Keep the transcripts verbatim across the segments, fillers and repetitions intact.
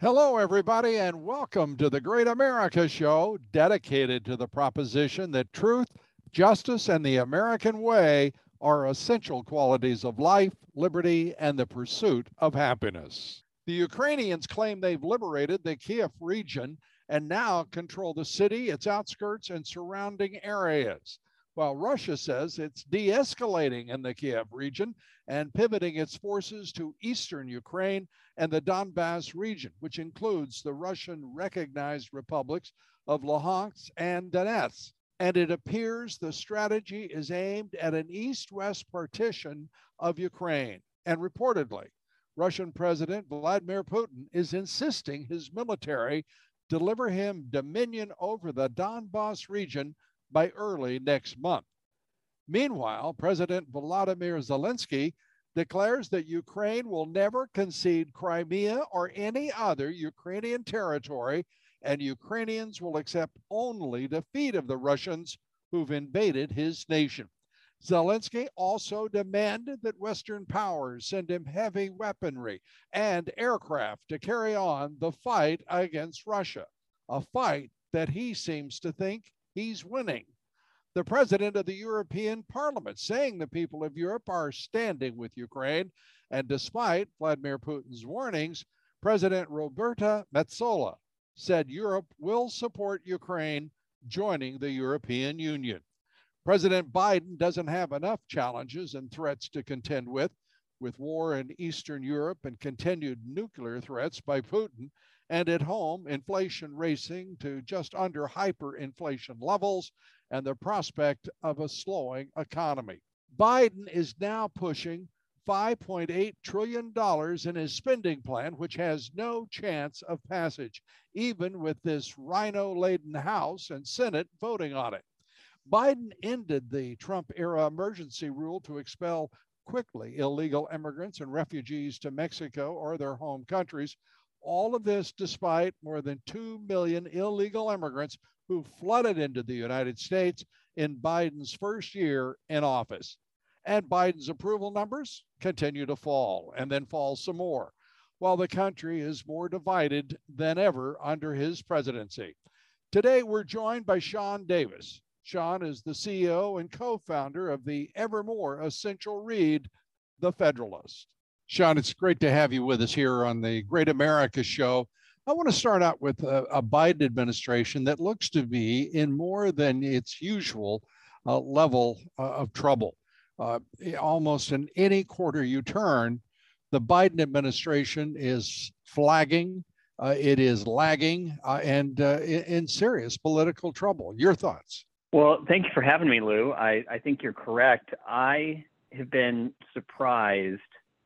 Hello, everybody, and welcome to the Great America Show, dedicated to the proposition that truth, justice, and the American way are essential qualities of life, liberty, and the pursuit of happiness. The Ukrainians claim they've liberated the Kiev region and now control the city, its outskirts, and surrounding areas, while Russia says it's de escalating in the Kiev region and pivoting its forces to eastern Ukraine and the Donbass region, which includes the Russian recognized republics of Luhansk and Donetsk. And it appears the strategy is aimed at an east west partition of Ukraine. And reportedly, Russian President Vladimir Putin is insisting his military deliver him dominion over the Donbass region by early next month. Meanwhile, President Volodymyr Zelensky declares that Ukraine will never concede Crimea or any other Ukrainian territory, and Ukrainians will accept only defeat of the Russians who've invaded his nation. Zelensky also demanded that Western powers send him heavy weaponry and aircraft to carry on the fight against Russia, a fight that he seems to think he's winning. The president of the European Parliament saying the people of Europe are standing with Ukraine. And despite Vladimir Putin's warnings, President Roberta Metsola said Europe will support Ukraine joining the European Union. President Biden doesn't have enough challenges and threats to contend with, with war in Eastern Europe and continued nuclear threats by Putin, and at home, inflation racing to just under hyperinflation levels and the prospect of a slowing economy. Biden is now pushing five point eight trillion dollars in his spending plan, which has no chance of passage, even with this rhino-laden House and Senate voting on it. Biden ended the Trump-era emergency rule to expel quickly illegal immigrants and refugees to Mexico or their home countries. All of this despite more than two million illegal immigrants who flooded into the United States in Biden's first year in office. And Biden's approval numbers continue to fall and then fall some more, while the country is more divided than ever under his presidency. Today, we're joined by Sean Davis. Sean is the C E O and co-founder of the ever more essential read, The Federalist. Sean, it's great to have you with us here on the Great America Show. I want to start out with a, a Biden administration that looks to be in more than its usual uh, level uh, of trouble. Uh, almost in any quarter you turn, the Biden administration is flagging, uh, it is lagging, uh, and uh, in, in serious political trouble. Your thoughts? Well, thank you for having me, Lou. I, I think you're correct. I have been surprised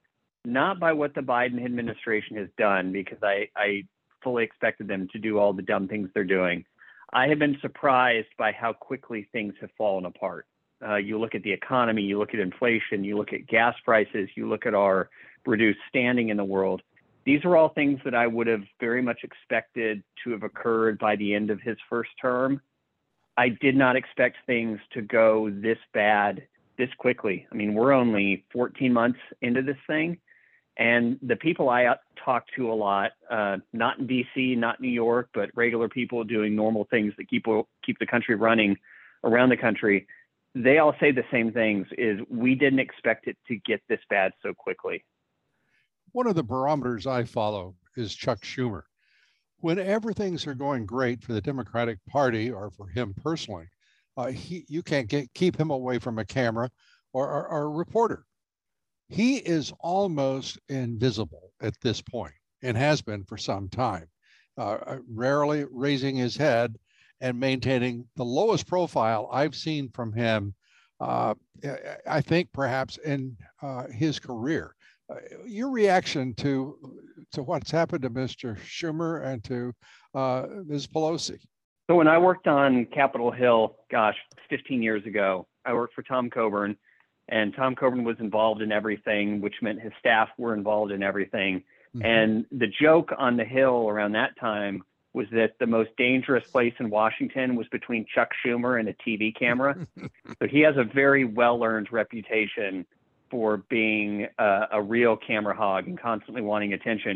not by what the Biden administration has done, because I, I fully expected them to do all the dumb things they're doing. I have been surprised by how quickly things have fallen apart. Uh, you look at the economy, you look at inflation, you look at gas prices, you look at our reduced standing in the world. These are all things that I would have very much expected to have occurred by the end of his first term. I did not expect things to go this bad this quickly. I mean, we're only fourteen months into this thing. And the people I talk to a lot, uh, not in D C, not New York, but regular people doing normal things that keep, keep the country running around the country, they all say the same things, is we didn't expect it to get this bad so quickly. One of the barometers I follow is Chuck Schumer. Whenever things are going great for the Democratic Party or for him personally, uh, he, you can't get, keep him away from a camera or, or, or a reporter. He is almost invisible at this point and has been for some time, uh, rarely raising his head and maintaining the lowest profile I've seen from him, uh, I think perhaps in uh, his career. Uh, your reaction to, to what's happened to Mister Schumer and to uh, Miz Pelosi? So when I worked on Capitol Hill, gosh, fifteen years ago, I worked for Tom Coburn. And Tom Coburn was involved in everything, which meant his staff were involved in everything. Mm-hmm. And the joke on the Hill around that time was that the most dangerous place in Washington was between Chuck Schumer and a T V camera. So he has a very well-earned reputation for being uh, a real camera hog and constantly wanting attention.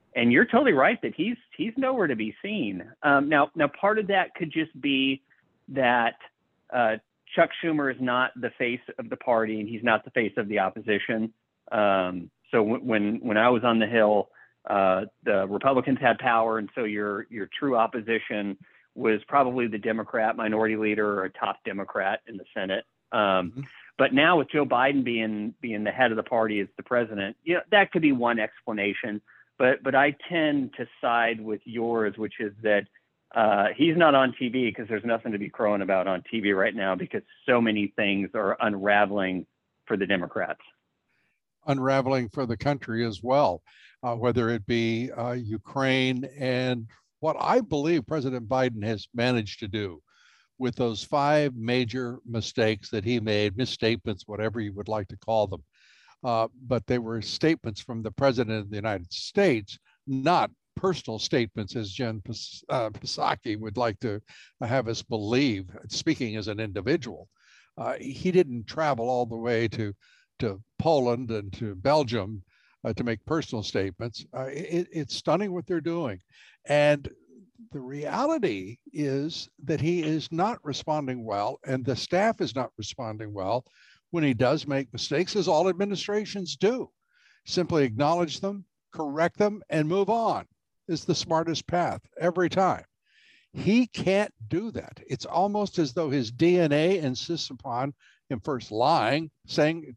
And you're totally right that he's he's nowhere to be seen. Um, now, now part of that could just be that uh, Chuck Schumer is not the face of the party, and he's not the face of the opposition. Um, so w- when when I was on the Hill, uh, the Republicans had power, and so your your true opposition was probably the Democrat minority leader or a top Democrat in the Senate. Um, mm-hmm. But now with Joe Biden being being the head of the party as the president, you know, that could be one explanation. But but I tend to side with yours, which is that uh, he's not on T V because there's nothing to be crowing about on T V right now because so many things are unraveling for the Democrats. Unraveling for the country as well, uh, whether it be uh, Ukraine and what I believe President Biden has managed to do with those five major mistakes that he made, misstatements, whatever you would like to call them. Uh, but they were statements from the president of the United States, not personal statements, as Jen Pis- uh, Psaki would like to have us believe, speaking as an individual. Uh, he didn't travel all the way to, to Poland and to Belgium uh, to make personal statements. Uh, it, it's stunning what they're doing. And the reality is that he is not responding well, and the staff is not responding well when he does make mistakes, as all administrations do. Simply acknowledge them, correct them, and move on is the smartest path every time. He can't do that. It's almost as though his D N A insists upon him first lying, saying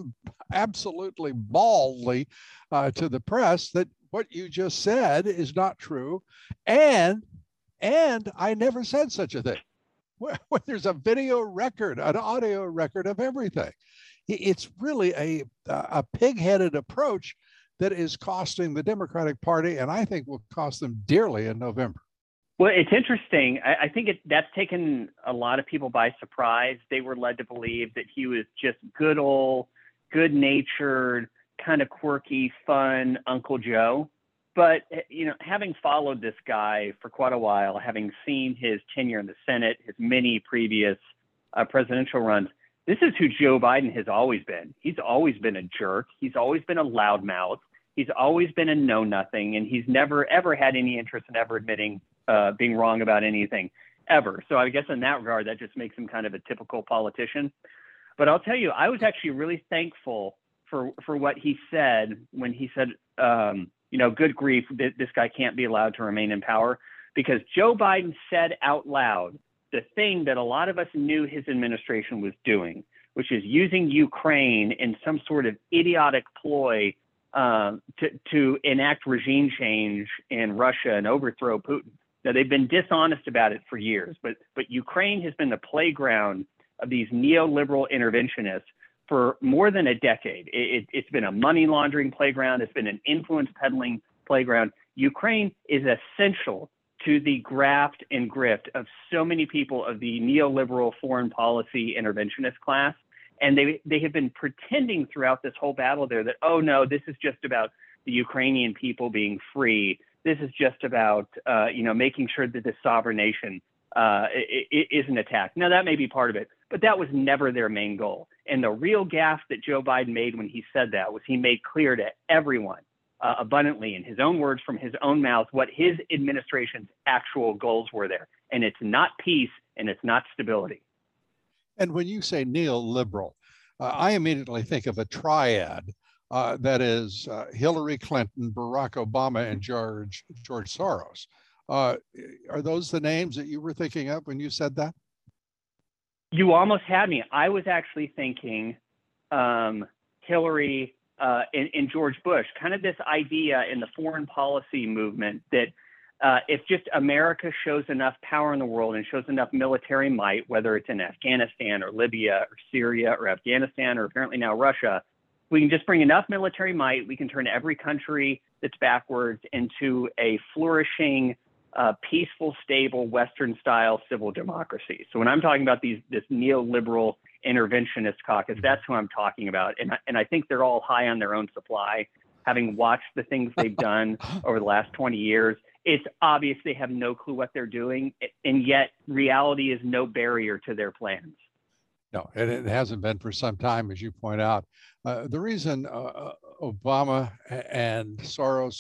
absolutely baldly uh, to the press that what you just said is not true. And, and I never said such a thing. When there's a video record, an audio record of everything. It's really a, a pig-headed approach that is costing the Democratic Party, and I think will cost them dearly in November. Well, it's interesting. I, I think it, that's taken a lot of people by surprise. They were led to believe that he was just good old, good-natured, kind of quirky, fun Uncle Joe. But, you know, having followed this guy for quite a while, having seen his tenure in the Senate, his many previous uh, presidential runs, this is who Joe Biden has always been. He's always been a jerk. He's always been a loudmouth. He's always been a know-nothing, and he's never, ever had any interest in ever admitting uh, being wrong about anything, ever. So I guess in that regard, that just makes him kind of a typical politician. But I'll tell you, I was actually really thankful for, for what he said when he said, um, you know, good grief, this guy can't be allowed to remain in power, because Joe Biden said out loud the thing that a lot of us knew his administration was doing, which is using Ukraine in some sort of idiotic ploy um, to, to enact regime change in Russia and overthrow Putin. Now, they've been dishonest about it for years, but, but Ukraine has been the playground of these neoliberal interventionists for more than a decade. It, it, it's been a money laundering playground. It's been an influence peddling playground. Ukraine is essential to the graft and grift of so many people of the neoliberal foreign policy interventionist class. And they, they have been pretending throughout this whole battle there that, oh, no, this is just about the Ukrainian people being free. This is just about, uh, you know, making sure that this sovereign nation uh, isn't attacked. Now, that may be part of it, but that was never their main goal. And the real gaffe that Joe Biden made when he said that was he made clear to everyone uh, abundantly, in his own words, from his own mouth, what his administration's actual goals were there. And it's not peace, and it's not stability. And when you say neoliberal, uh, I immediately think of a triad uh, that is uh, Hillary Clinton, Barack Obama, and George George Soros. Uh, are those the names that you were thinking of when you said that? You almost had me. I was actually thinking um, Hillary uh, and, and George Bush, kind of this idea in the foreign policy movement that uh, if just America shows enough power in the world and shows enough military might, whether it's in Afghanistan or Libya or Syria or Afghanistan or apparently now Russia, we can just bring enough military might, we can turn every country that's backwards into a flourishing, uh, peaceful, stable, Western-style civil democracy. So when I'm talking about these this neoliberal interventionist caucus, that's who I'm talking about. And, and I think they're all high on their own supply. Having watched the things they've done over the last twenty years, it's obvious they have no clue what they're doing, and yet reality is no barrier to their plans. No, and it hasn't been for some time, as you point out. Uh, the reason uh, Obama and Soros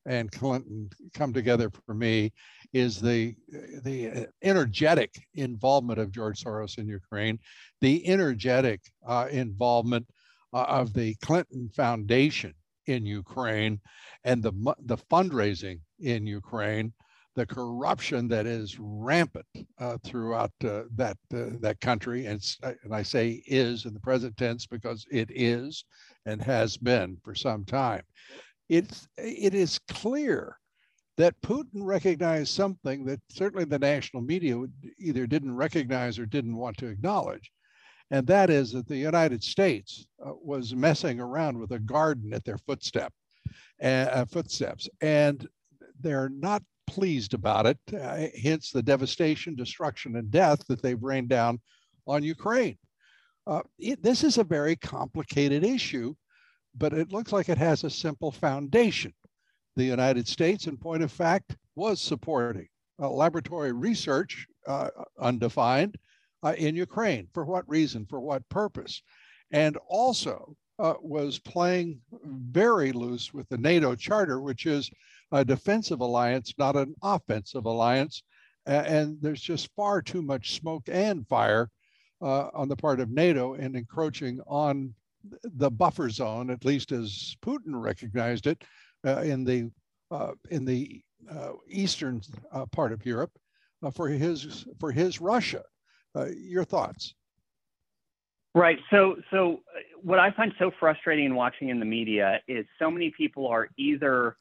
and Clinton come together for me is the, the energetic involvement of George Soros in Ukraine, the energetic uh, involvement uh, of the Clinton Foundation in Ukraine, and the, the fundraising in Ukraine, the corruption that is rampant uh, throughout uh, that, uh, that country. And, and I say is in the present tense because it is and has been for some time. It's, it is clear that Putin recognized something that certainly the national media either didn't recognize or didn't want to acknowledge. And that is that the United States uh, was messing around with a garden at their footstep, uh, footsteps. And they're not pleased about it, uh, hence the devastation, destruction, and death that they've rained down on Ukraine. Uh, it, this is a very complicated issue, but it looks like it has a simple foundation. The United States, in point of fact, was supporting uh, laboratory research, uh, undefined, uh, in Ukraine. For what reason? For what purpose? And also uh, was playing very loose with the NATO Charter, which is a defensive alliance, not an offensive alliance. Uh, and there's just far too much smoke and fire uh, on the part of NATO in encroaching on the buffer zone, at least as Putin recognized it, uh, in the uh, in the uh, eastern uh, part of Europe uh, for his for his Russia. Uh, your thoughts? Right. So, so what I find so frustrating in watching in the media is so many people are either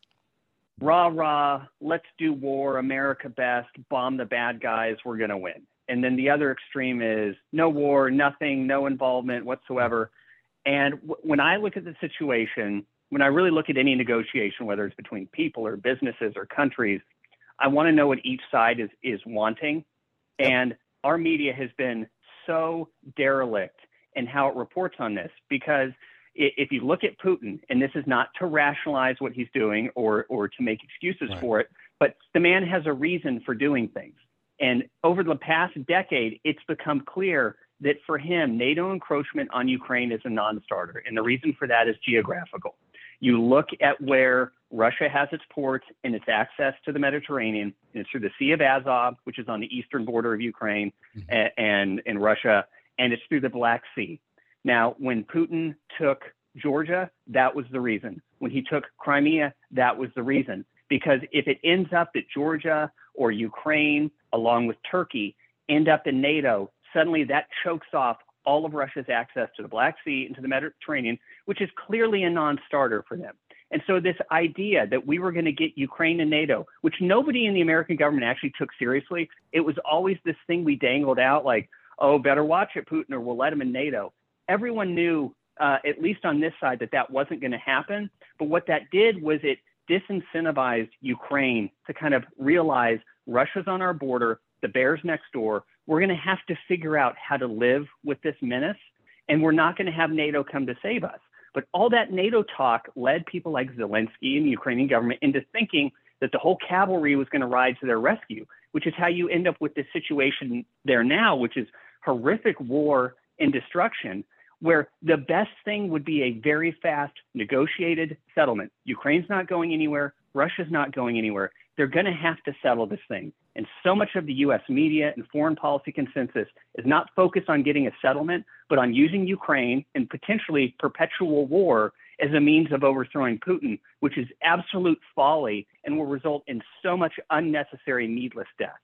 rah rah, let's do war, America best, bomb the bad guys, we're going to win, and then the other extreme is no war, nothing, no involvement whatsoever. And w- when I look at the situation, when I really look at any negotiation, whether it's between people or businesses or countries, I want to know what each side is, is wanting. Yep. And our media has been so derelict in how it reports on this, because if you look at Putin, and this is not to rationalize what he's doing or, or to make excuses right. for it, but the man has a reason for doing things. And over the past decade, it's become clear that for him, NATO encroachment on Ukraine is a non-starter. And the reason for that is geographical. You look at where Russia has its ports and its access to the Mediterranean, and it's through the Sea of Azov, which is on the eastern border of Ukraine mm-hmm. and, and, and Russia, and it's through the Black Sea. Now, when Putin took Georgia, that was the reason. When he took Crimea, that was the reason. Because if it ends up that Georgia or Ukraine, along with Turkey, end up in NATO, suddenly that chokes off all of Russia's access to the Black Sea and to the Mediterranean, which is clearly a non-starter for them. And so this idea that we were going to get Ukraine and NATO, which nobody in the American government actually took seriously, it was always this thing we dangled out like, oh, better watch it, Putin, or we'll let him in NATO. Everyone knew, uh, at least on this side, that that wasn't going to happen. But what that did was it disincentivized Ukraine to kind of realize Russia's on our border, the bear's next door. We're going to have to figure out how to live with this menace, and we're not going to have NATO come to save us. But all that NATO talk led people like Zelensky and the Ukrainian government into thinking that the whole cavalry was going to ride to their rescue, which is how you end up with this situation there now, which is horrific war and destruction, where the best thing would be a very fast negotiated settlement. Ukraine's not going anywhere. Russia's not going anywhere. They're going to have to settle this thing. And so much of the U S media and foreign policy consensus is not focused on getting a settlement, but on using Ukraine and potentially perpetual war as a means of overthrowing Putin, which is absolute folly and will result in so much unnecessary, needless death.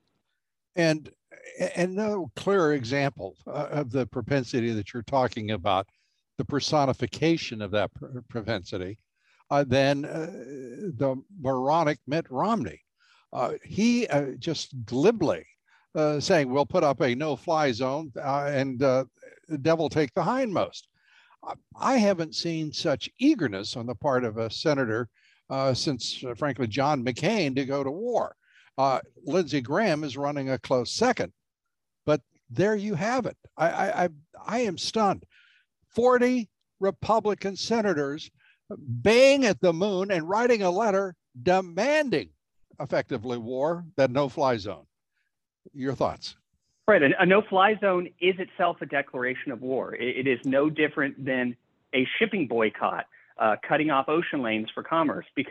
And and no clearer example uh, of the propensity that you're talking about, the personification of that pr- propensity, uh, than uh, the moronic Mitt Romney. Uh, he uh, just glibly uh, saying, we'll put up a no-fly zone uh, and uh, the devil take the hindmost. I haven't seen such eagerness on the part of a senator uh, since, uh, frankly, John McCain to go to war. Uh, Lindsey Graham is running a close second, but there you have it. I, I, I, I am stunned. forty Republican senators baying at the moon and writing a letter demanding effectively war, that no-fly zone. Your thoughts? Right. A, a no-fly zone is itself a declaration of war. It, it is no different than a shipping boycott, uh, cutting off ocean lanes for commerce, because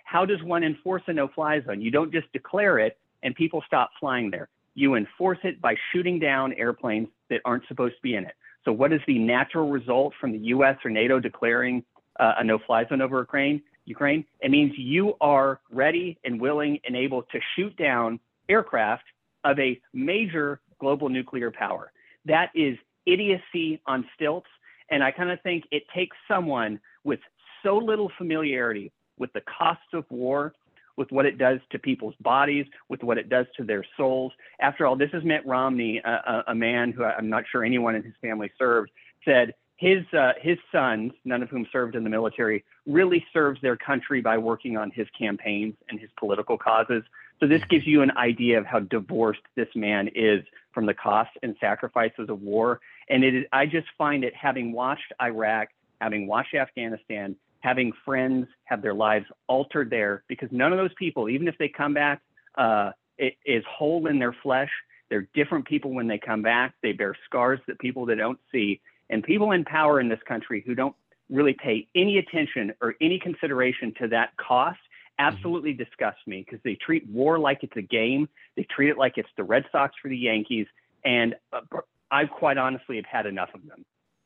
How does one enforce a no-fly zone? You don't just declare it and people stop flying there. You enforce it by shooting down airplanes that aren't supposed to be in it. So what is the natural result from the U S or NATO declaring uh, a no-fly zone over Ukraine? Ukraine? It means you are ready and willing and able to shoot down aircraft of a major global nuclear power. That is idiocy on stilts. And I kind of think it takes someone with so little familiarity with the costs of war, with what it does to people's bodies, with what it does to their souls. After all, this is Mitt Romney, a, a, a man who I'm not sure anyone in his family served, said his, uh, his sons, none of whom served in the military, really serves their country by working on his campaigns and his political causes. So this gives you an idea of how divorced this man is from the costs and sacrifices of war. And it is, I just find it, having watched Iraq, having watched Afghanistan, having friends have their lives altered there, because none of those people, even if they come back, uh, it is whole in their flesh. They're different people when they come back. They bear scars that people that don't see. And people in power in this country who don't really pay any attention or any consideration to that cost absolutely disgusts me, because they treat war like it's a game. They treat it like it's the Red Sox for the Yankees. And uh, I quite honestly have had enough of them.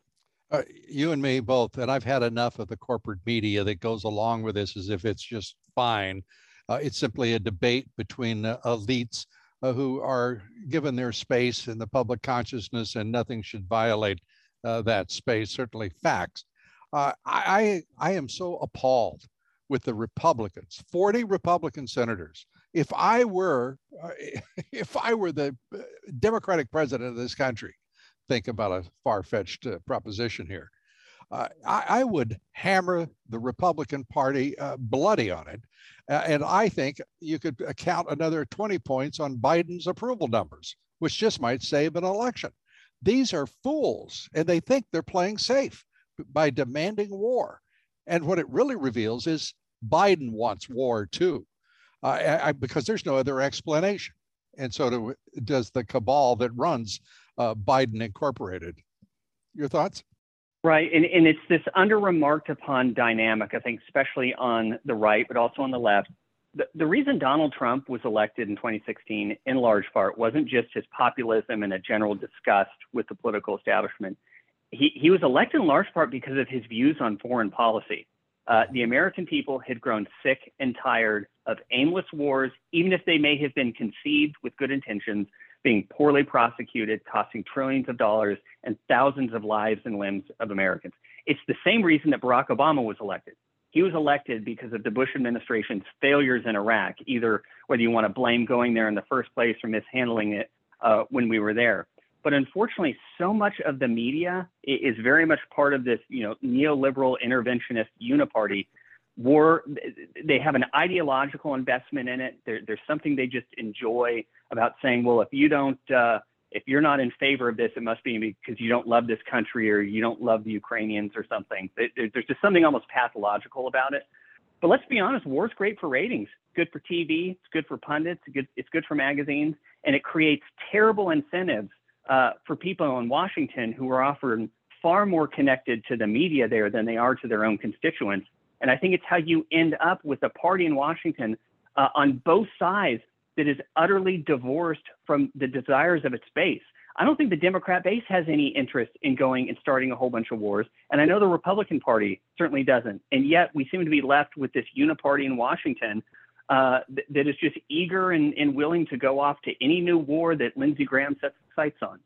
Uh, you and me both, and I've had enough of the corporate media that goes along with this as if it's just fine. Uh, it's simply a debate between uh, elites uh, who are given their space in the public consciousness, and nothing should violate uh, that space, certainly facts. Uh, I, I am so appalled with the Republicans, forty Republican senators. If I were, uh, if I were the Democratic president of this country, think about a far-fetched uh, proposition here, uh, I, I would hammer the Republican Party uh, bloody on it. Uh, and I think you could count another twenty points on Biden's approval numbers, which just might save an election. These are fools, and they think they're playing safe by demanding war. And what it really reveals is Biden wants war too, uh, I, I, because there's no other explanation. And so do, does the cabal that runs uh, Biden Incorporated. Your thoughts? Right, and, and it's this under-remarked upon dynamic, I think, especially on the right, but also on the left. The, the reason Donald Trump was elected in twenty sixteen, in large part, wasn't just his populism and a general disgust with the political establishment. He, he was elected in large part because of his views on foreign policy. Uh, the American people had grown sick and tired of aimless wars, even if they may have been conceived with good intentions, being poorly prosecuted, costing trillions of dollars and thousands of lives and limbs of Americans. It's the same reason that Barack Obama was elected. He was elected because of the Bush administration's failures in Iraq, either whether you want to blame going there in the first place or mishandling it uh, when we were there. But unfortunately, so much of the media is very much part of this, you know, neoliberal interventionist uniparty. War, they have an ideological investment in it. There, there's something they just enjoy about saying, well, if you don't, uh, if you're not in favor of this, it must be because you don't love this country or you don't love the Ukrainians or something. There, there's just something almost pathological about it. But let's be honest, war's great for ratings. It's good for T V. It's good for pundits. It's good, it's good for magazines. And it creates terrible incentives uh, for people in Washington who are often far more connected to the media there than they are to their own constituents. And I think it's how you end up with a party in Washington uh, on both sides that is utterly divorced from the desires of its base. I don't think the Democrat base has any interest in going and starting a whole bunch of wars. And I know the Republican Party certainly doesn't. And yet we seem to be left with this uniparty in Washington uh, th- that is just eager and, and willing to go off to any new war that Lindsey Graham sets sights on.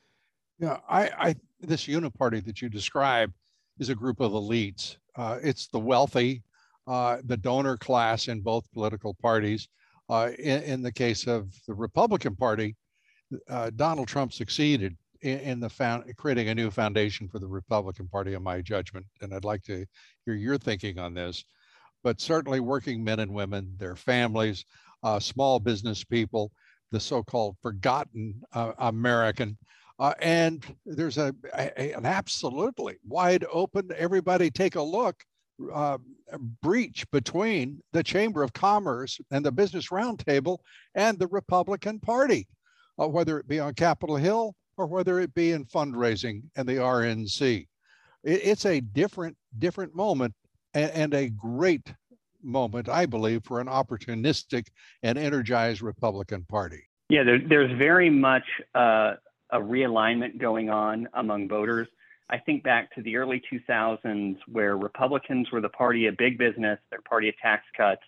Yeah, I, I this uniparty that you describe is a group of elites. Uh, it's the wealthy, uh, the donor class in both political parties. Uh, in, in the case of the Republican Party, uh, Donald Trump succeeded in, in the found, creating a new foundation for the Republican Party, in my judgment. And I'd like to hear your thinking on this. But certainly working men and women, their families, uh, small business people, the so-called forgotten uh, American. Uh, and there's a, a an absolutely wide open, everybody take a look, uh, a breach between the Chamber of Commerce and the Business Roundtable and the Republican Party, uh, whether it be on Capitol Hill or whether it be in fundraising and the R N C. It, it's a different, different moment and, and a great moment, I believe, for an opportunistic and energized Republican Party. Yeah, there, there's very much uh, a realignment going on among voters. I think back to the early two thousands where Republicans were the party of big business, their party of tax cuts.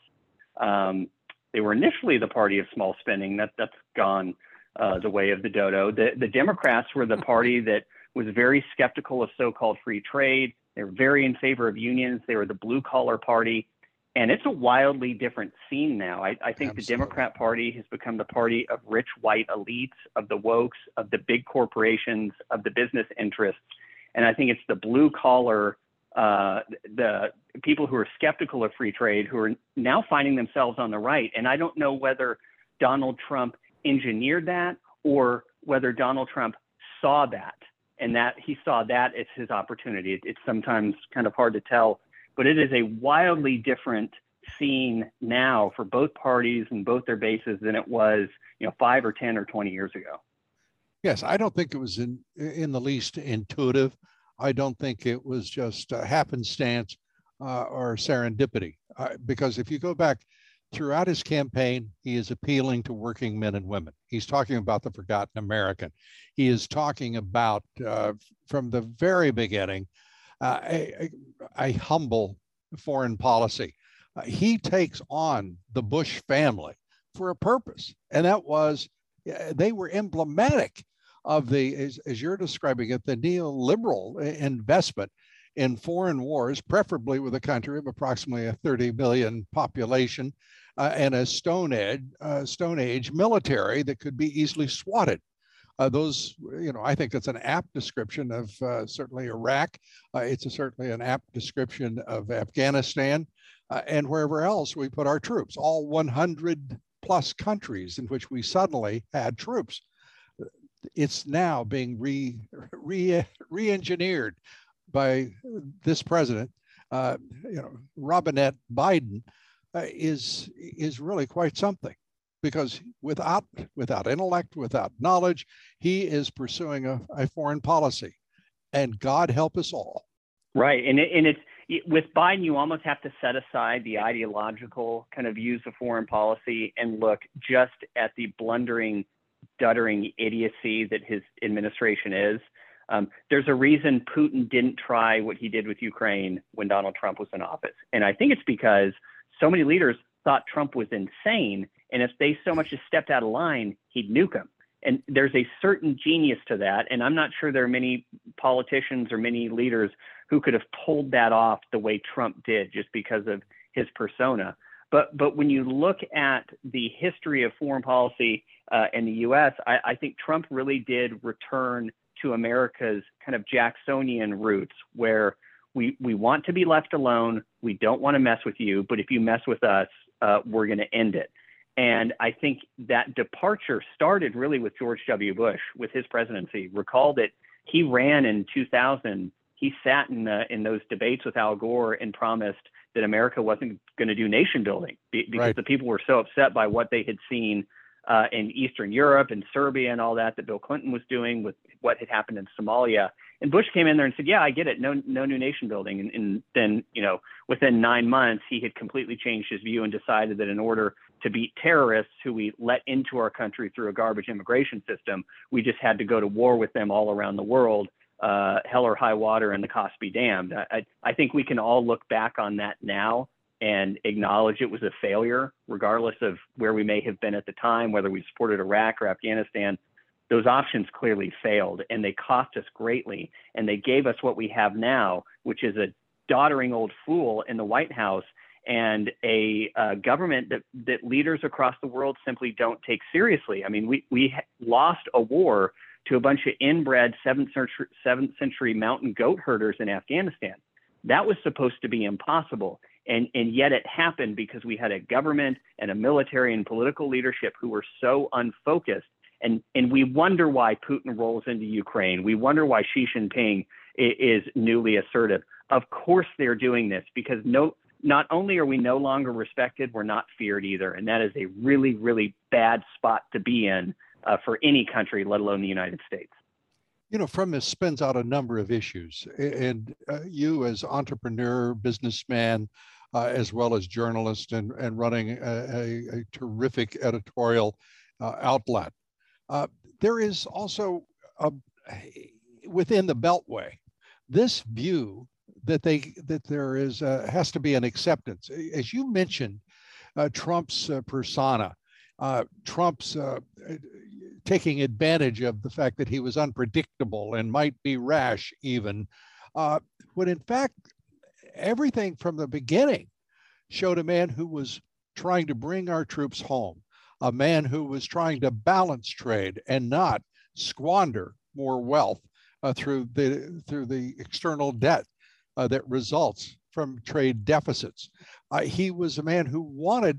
Um, they were initially the party of small spending. That, that's gone uh, the way of the dodo. The, the Democrats were the party that was very skeptical of so-called free trade. They were very in favor of unions. They were the blue-collar party. And it's a wildly different scene now. I, I think Absolutely. The Democrat Party has become the party of rich white elites, of the wokes, of the big corporations, of the business interests. And I think it's the blue collar, uh, the people who are skeptical of free trade, who are now finding themselves on the right. And I don't know whether Donald Trump engineered that or whether Donald Trump saw that and that he saw that as his opportunity. It, it's sometimes kind of hard to tell, but it is a wildly different scene now for both parties and both their bases than it was, you know, five or ten or twenty years ago. Yes, I don't think it was in in the least intuitive. I don't think it was just a happenstance uh, or serendipity. Uh, because if you go back throughout his campaign, he is appealing to working men and women. He's talking about the forgotten American. He is talking about, uh, from the very beginning, uh, a, a, a humble foreign policy. Uh, he takes on the Bush family for a purpose, and that was uh, they were emblematic of the, as, as you're describing it, the neoliberal investment in foreign wars, preferably with a country of approximately a thirty million population uh, and a Stone Age, uh, Stone Age military that could be easily swatted. Uh, those, you know, I think that's an apt description of uh, certainly Iraq. Uh, it's a, certainly an apt description of Afghanistan uh, and wherever else we put our troops, all one hundred plus countries in which we suddenly had troops. It's now being re, re, re-engineered by this president. Uh, you know, Robinette Biden uh, is is really quite something, because without without intellect, without knowledge, he is pursuing a, a foreign policy, and God help us all. Right, and it, and it's with Biden, you almost have to set aside the ideological kind of views of foreign policy and look just at the blundering, stuttering idiocy that his administration is. Um, there's a reason Putin didn't try what he did with Ukraine when Donald Trump was in office. And I think it's because so many leaders thought Trump was insane. And if they so much as stepped out of line, he'd nuke him. And there's a certain genius to that. And I'm not sure there are many politicians or many leaders who could have pulled that off the way Trump did just because of his persona. But but when you look at the history of foreign policy uh, in the U S, I, I think Trump really did return to America's kind of Jacksonian roots, where we, we want to be left alone. We don't want to mess with you, but if you mess with us, uh, we're going to end it. And I think that departure started really with George W. Bush, with his presidency. Recall that he ran in two thousand. He sat in, the, in those debates with Al Gore and promised that America wasn't going to do nation building because right. the people were so upset by what they had seen uh, in Eastern Europe and Serbia and all that, that Bill Clinton was doing with what had happened in Somalia. And Bush came in there and said, yeah, I get it. No, no new nation building. And, and then, you know, within nine months, he had completely changed his view and decided that in order to beat terrorists who we let into our country through a garbage immigration system, we just had to go to war with them all around the world, uh, hell or high water, and the cost be damned. I, I think we can all look back on that now and acknowledge it was a failure, regardless of where we may have been at the time, whether we supported Iraq or Afghanistan. Those options clearly failed, and they cost us greatly. And they gave us what we have now, which is a doddering old fool in the White House and a uh, government that, that leaders across the world simply don't take seriously. I mean, we, we lost a war to a bunch of inbred seventh century, seventh century mountain goat herders in Afghanistan. That was supposed to be impossible. And, and yet it happened because we had a government and a military and political leadership who were so unfocused. And, and we wonder why Putin rolls into Ukraine. We wonder why Xi Jinping is, is newly assertive. Of course they're doing this because no, not only are we no longer respected, we're not feared either. And that is a really, really bad spot to be in uh, for any country, let alone the United States. You know, from this spins out a number of issues. And uh, you as entrepreneur, businessman, uh, as well as journalist and, and running a, a, a terrific editorial uh, outlet. Uh, there is also a, within the Beltway, this view that they that there is uh, has to be an acceptance. As you mentioned, uh, Trump's uh, persona, uh, Trump's uh, taking advantage of the fact that he was unpredictable and might be rash even, uh, when in fact, everything from the beginning showed a man who was trying to bring our troops home, a man who was trying to balance trade and not squander more wealth uh, through the through the external debt uh, that results from trade deficits. Uh, he was a man who wanted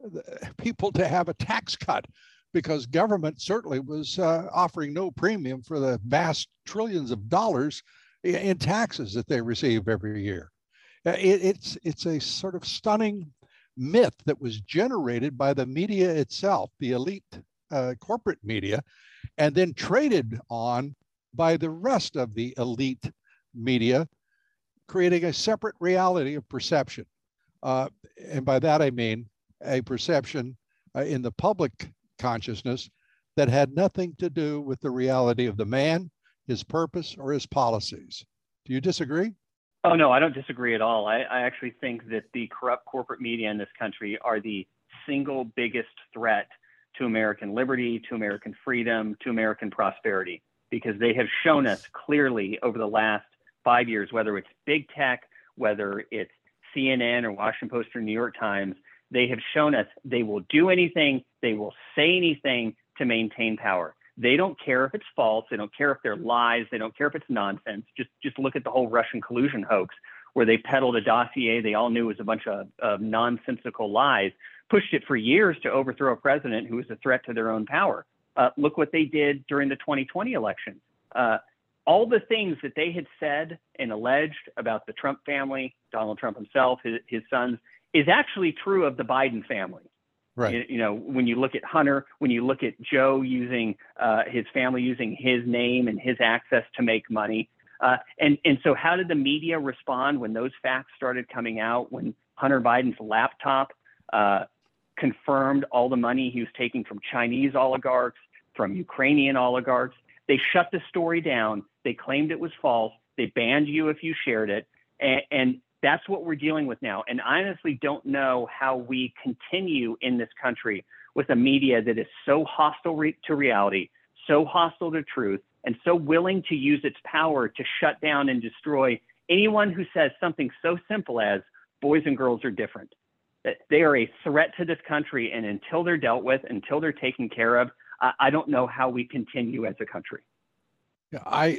people to have a tax cut because government certainly was uh, offering no premium for the vast trillions of dollars in taxes that they receive every year. It, it's, it's a sort of stunning myth that was generated by the media itself, the elite uh, corporate media, and then traded on by the rest of the elite media, creating a separate reality of perception. Uh, and by that I mean a perception uh, in the public consciousness that had nothing to do with the reality of the man, his purpose, or his policies. Do you disagree? Oh, no, I don't disagree at all. I, I actually think that the corrupt corporate media in this country are the single biggest threat to American liberty, to American freedom, to American prosperity, because they have shown us clearly over the last five years, whether it's big tech, whether it's C N N or Washington Post or New York Times, they have shown us they will do anything, they will say anything to maintain power. They don't care if it's false. They don't care if they're lies. They don't care if it's nonsense. Just just look at the whole Russian collusion hoax, where they peddled a dossier they all knew was a bunch of, of nonsensical lies, pushed it for years to overthrow a president who was a threat to their own power. Uh, look what they did during the twenty twenty election. Uh, all the things that they had said and alleged about the Trump family, Donald Trump himself, his, his sons, is actually true of the Biden family. Right. You, you know, when you look at Hunter, when you look at Joe using uh, his family using his name and his access to make money. Uh, and, and so how did the media respond when those facts started coming out, when Hunter Biden's laptop uh, confirmed all the money he was taking from Chinese oligarchs, from Ukrainian oligarchs? They shut the story down. They claimed it was false. They banned you if you shared it. And, and that's what we're dealing with now. And I honestly don't know how we continue in this country with a media that is so hostile re- to reality, so hostile to truth, and so willing to use its power to shut down and destroy anyone who says something so simple as boys and girls are different. That they are a threat to this country, and until they're dealt with, until they're taken care of, I, I don't know how we continue as a country. Yeah, I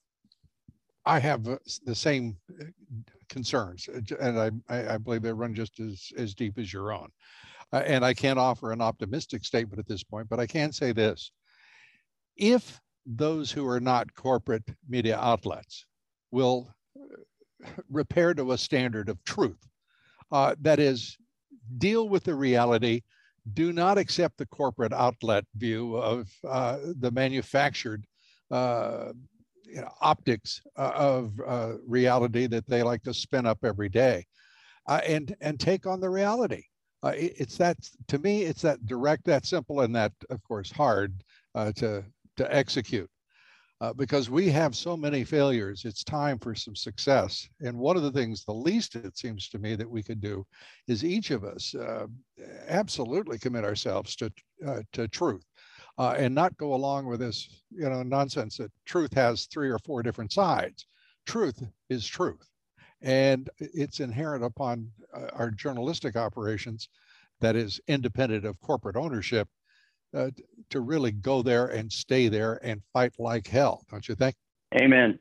I have the same concerns, and I, I believe they run just as, as deep as your own. Uh, and I can't offer an optimistic statement at this point, but I can say this. If those who are not corporate media outlets will repair to a standard of truth, uh, that is, deal with the reality, do not accept the corporate outlet view of uh, the manufactured uh, you know, optics uh, of uh, reality that they like to spin up every day, uh, and and take on the reality. Uh, it, it's that, to me, it's that direct, that simple, and that, of course, hard uh, to to execute. Uh, because we have so many failures, it's time for some success. And one of the things, the least it seems to me that we could do, is each of us uh, absolutely commit ourselves to uh, to truth. Uh, and not go along with this, you know, nonsense that truth has three or four different sides. Truth is truth, and it's inherent upon uh, our journalistic operations, that is independent of corporate ownership, uh, to really go there and stay there and fight like hell. Don't you think? Amen.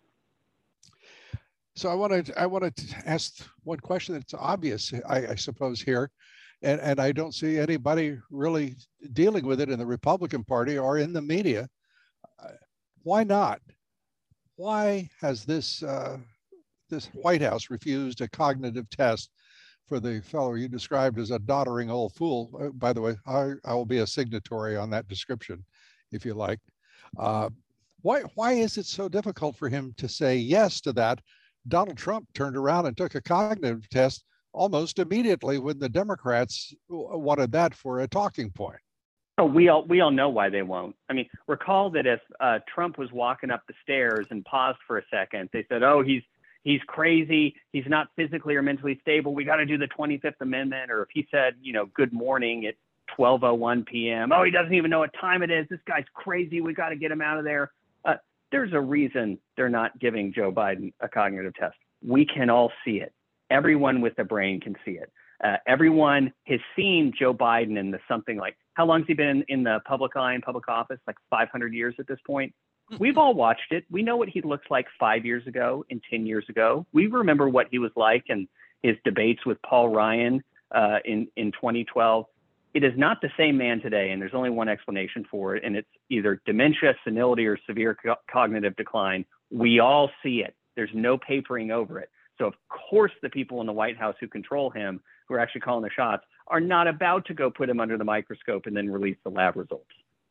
So I wanted I wanted to ask one question that's obvious, I, I suppose here. And, and I don't see anybody really dealing with it in the Republican Party or in the media. Uh, why not? Why has this uh, this White House refused a cognitive test for the fellow you described as a doddering old fool? Uh, by the way, I, I will be a signatory on that description, if you like. Uh, why why is it so difficult for him to say yes to that? Donald Trump turned around and took a cognitive test almost immediately when the Democrats wanted that for a talking point. Oh, we all we all know why they won't. I mean, recall that if uh, Trump was walking up the stairs and paused for a second, they said, "Oh, he's he's crazy. He's not physically or mentally stable. We got to do the twenty-fifth Amendment." Or if he said, you know, "Good morning" at twelve oh one p.m. Oh, he doesn't even know what time it is. This guy's crazy. We got to get him out of there. Uh, there's a reason they're not giving Joe Biden a cognitive test. We can all see it. Everyone with a brain can see it. Uh, everyone has seen Joe Biden in the something like, how long has he been in, in the public eye and public office? Like five hundred years at this point. We've all watched it. We know what he looked like five years ago and ten years ago. We remember what he was like and his debates with Paul Ryan uh, in, in twenty twelve. It is not the same man today, and there's only one explanation for it, and it's either dementia, senility, or severe co- cognitive decline. We all see it. There's no papering over it. So, of course, the people in the White House who control him, who are actually calling the shots, are not about to go put him under the microscope and then release the lab results.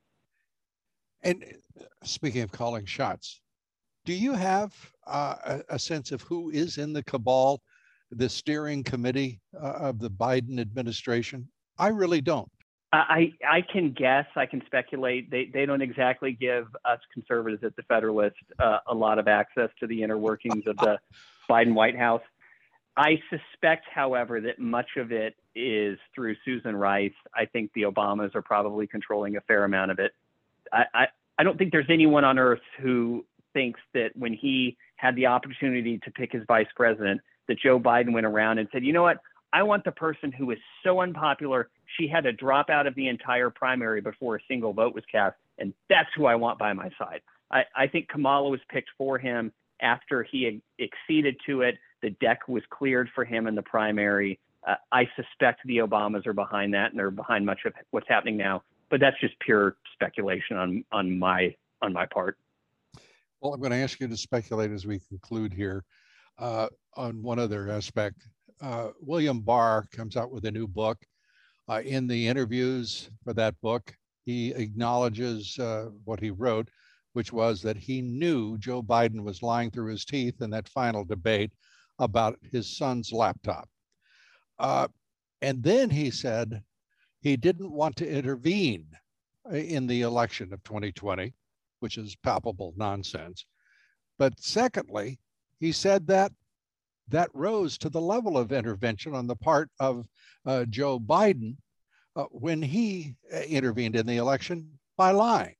And speaking of calling shots, do you have uh, a, a sense of who is in the cabal, the steering committee uh, of the Biden administration? I really don't. I, I can guess, I can speculate. They they don't exactly give us conservatives at the Federalist uh, a lot of access to the inner workings of the Biden White House. I suspect, however, that much of it is through Susan Rice. I think the Obamas are probably controlling a fair amount of it. I, I, I don't think there's anyone on earth who thinks that when he had the opportunity to pick his vice president, that Joe Biden went around and said, you know what? I want the person who is so unpopular, she had to drop out of the entire primary before a single vote was cast, and that's who I want by my side. I, I think Kamala was picked for him after he had acceded to it. The deck was cleared for him in the primary. Uh, I suspect the Obamas are behind that, and they're behind much of what's happening now. But that's just pure speculation on on my on my part. Well, I'm going to ask you to speculate as we conclude here uh, on one other aspect. Uh, William Barr comes out with a new book. Uh, in the interviews for that book, he acknowledges uh, what he wrote, which was that he knew Joe Biden was lying through his teeth in that final debate about his son's laptop. Uh, and then he said he didn't want to intervene in the election of twenty twenty, which is palpable nonsense. But secondly, he said that that rose to the level of intervention on the part of uh, Joe Biden uh, when he uh, intervened in the election by lying.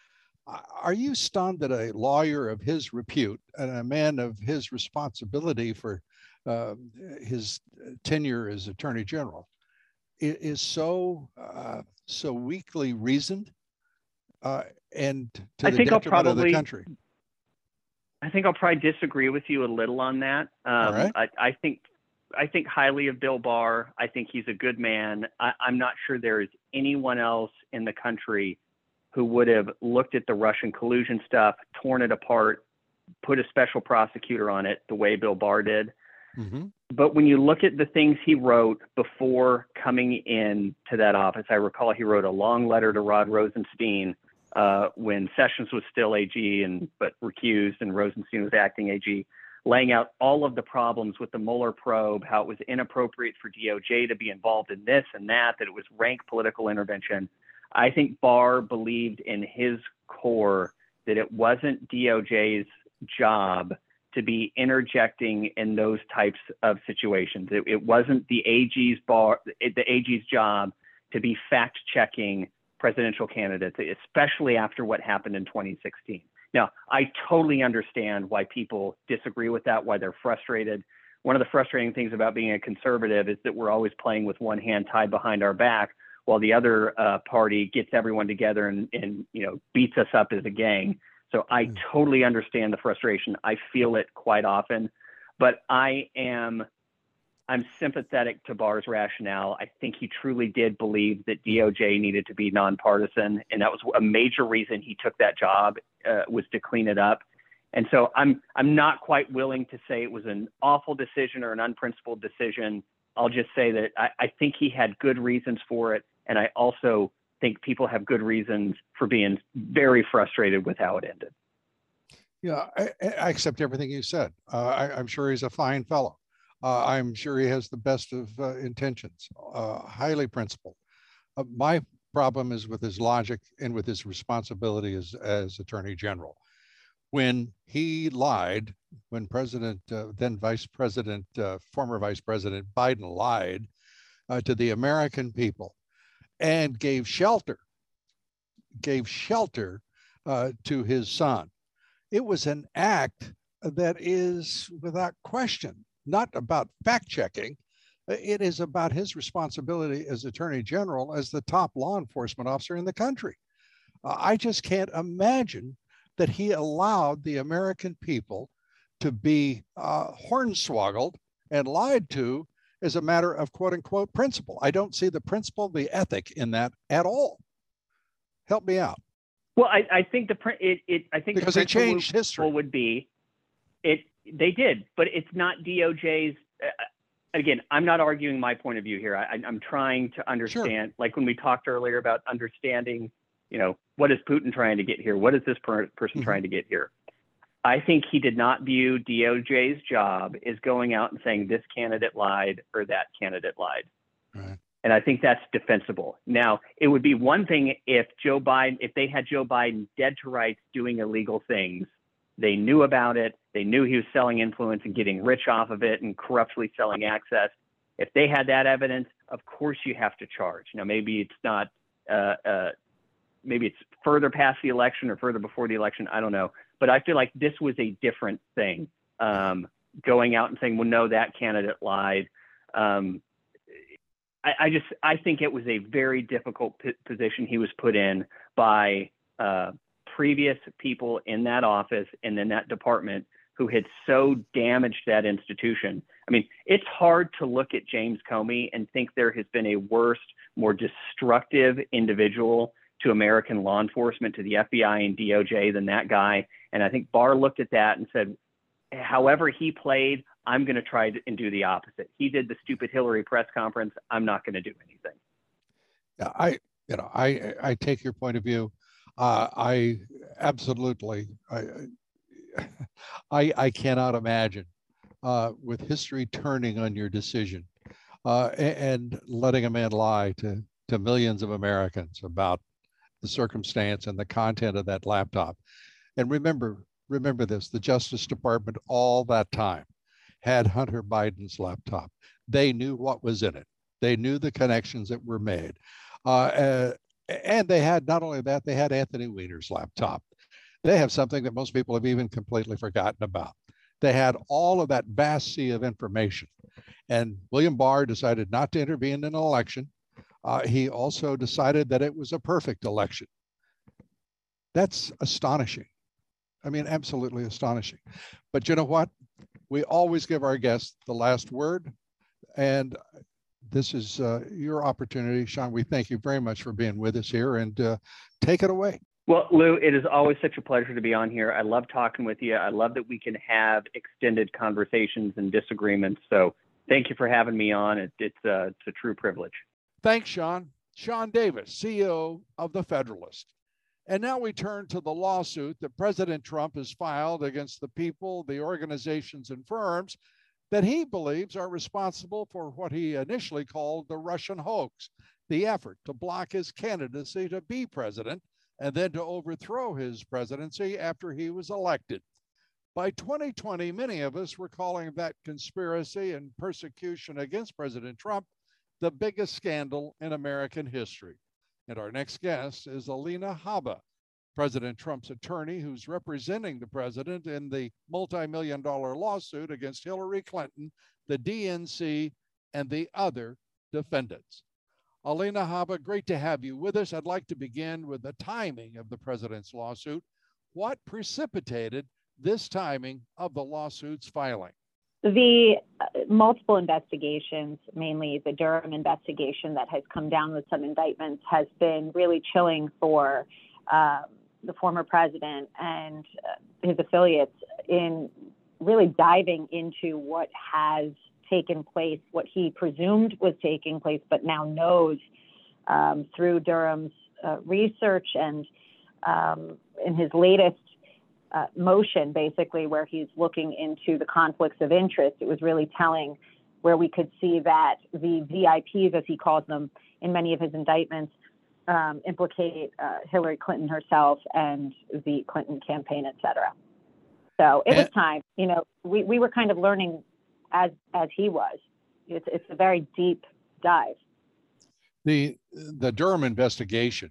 Are you stunned that a lawyer of his repute and a man of his responsibility for uh, his tenure as Attorney General is so uh, so weakly reasoned uh, and to I the think I'll detriment probably, of the country? I think I'll probably disagree with you a little on that. Um, All right. I, I think I think highly of Bill Barr. I think he's a good man. I, I'm not sure there is anyone else in the country who would have looked at the Russian collusion stuff, torn it apart, put a special prosecutor on it the way Bill Barr did. Mm-hmm. But when you look at the things he wrote before coming in to that office, I recall he wrote a long letter to Rod Rosenstein uh, when Sessions was still A G and but recused and Rosenstein was acting A G, laying out all of the problems with the Mueller probe, how it was inappropriate for D O J to be involved in this and that, that it was rank political intervention. I think Barr believed in his core that it wasn't D O J's job to be interjecting in those types of situations. It, it wasn't the A G's bar, it, the A G's job to be fact-checking presidential candidates, especially after what happened in twenty sixteen. Now, I totally understand why people disagree with that, why they're frustrated. One of the frustrating things about being a conservative is that we're always playing with one hand tied behind our back, while the other uh, party gets everyone together and, and you know beats us up as a gang. So I totally understand the frustration. I feel it quite often, but I am I'm sympathetic to Barr's rationale. I think he truly did believe that D O J needed to be nonpartisan, and that was a major reason he took that job uh, was to clean it up. And so I'm I'm not quite willing to say it was an awful decision or an unprincipled decision. I'll just say that I, I think he had good reasons for it, and I also think people have good reasons for being very frustrated with how it ended. Yeah, I, I accept everything you said. Uh, I, I'm sure he's a fine fellow. Uh, I'm sure he has the best of uh, intentions, uh, highly principled. Uh, my problem is with his logic and with his responsibility as, as Attorney General. When he lied, when President, uh, then Vice President, uh, former Vice President Biden lied uh, to the American people and gave shelter, gave shelter uh, to his son. It was an act that is without question not about fact checking. It is about his responsibility as Attorney General, as the top law enforcement officer in the country. Uh, I just can't imagine that he allowed the American people to be uh, hornswoggled and lied to as a matter of quote unquote principle. I don't see the principle, the ethic in that at all. Help me out. Well, I, I think the it, it I think because the it changed history would be it they did, but it's not D O J's. Uh, again, I'm not arguing my point of view here. I, I'm trying to understand. Sure. Like when we talked earlier about understanding, you know, what is Putin trying to get here? What is this per- person mm-hmm. trying to get here? I think he did not view D O J's job as going out and saying this candidate lied or that candidate lied. Right. And I think that's defensible. Now, it would be one thing if Joe Biden, if they had Joe Biden dead to rights doing illegal things, they knew about it, they knew he was selling influence and getting rich off of it and corruptly selling access. If they had that evidence, of course you have to charge. Now, maybe it's not, uh, uh, maybe it's further past the election or further before the election, I don't know. But I feel like this was a different thing, um, going out and saying, well, no, that candidate lied. Um, I just, I think it was a very difficult p- position he was put in by uh, previous people in that office and in that department who had so damaged that institution. I mean, it's hard to look at James Comey and think there has been a worse, more destructive individual to American law enforcement, to the F B I and D O J than that guy. And I think Barr looked at that and said, however he played, I'm going to try and do the opposite. He did the stupid Hillary press conference. I'm not going to do anything. Yeah, I, you know, I, I take your point of view. Uh, I absolutely, I, I, I cannot imagine uh, with history turning on your decision uh, and letting a man lie to, to millions of Americans about the circumstance and the content of that laptop. And remember, remember this, the Justice Department all that time had Hunter Biden's laptop. They knew what was in it. They knew the connections that were made. Uh, uh, and they had, not only that, they had Anthony Weiner's laptop. They have something that most people have even completely forgotten about. They had all of that vast sea of information. And William Barr decided not to intervene in an election. Uh, he also decided that it was a perfect election. That's astonishing. I mean, absolutely astonishing. But you know what? We always give our guests the last word. And this is uh, your opportunity. Sean, we thank you very much for being with us here, and uh, take it away. Well, Lou, it is always such a pleasure to be on here. I love talking with you. I love that we can have extended conversations and disagreements. So thank you for having me on. It, it's, uh, it's a true privilege. Thanks, Sean. Sean Davis, C E O of The Federalist. And now we turn to the lawsuit that President Trump has filed against the people, the organizations, and firms that he believes are responsible for what he initially called the Russian hoax, the effort to block his candidacy to be president and then to overthrow his presidency after he was elected. By twenty twenty, many of us were calling that conspiracy and persecution against President Trump the biggest scandal in American history. And our next guest is Alina Habba, President Trump's attorney who's representing the president in the multi-million dollar lawsuit against Hillary Clinton, the D N C, and the other defendants. Alina Habba, great to have you with us. I'd like to begin with the timing of the president's lawsuit. What precipitated this timing of the lawsuit's filing? The uh, multiple investigations, mainly the Durham investigation that has come down with some indictments, has been really chilling for uh, the former president and uh, his affiliates in really diving into what has taken place, what he presumed was taking place, but now knows um, through Durham's uh, research and um, in his latest uh, motion, basically, where he's looking into the conflicts of interest. It was really telling, where we could see that the V I Ps, as he calls them, in many of his indictments, um, implicate uh, Hillary Clinton herself and the Clinton campaign, et cetera. So it was time. You know, we, we were kind of learning as as he was. It's, it's a very deep dive. The the Durham investigation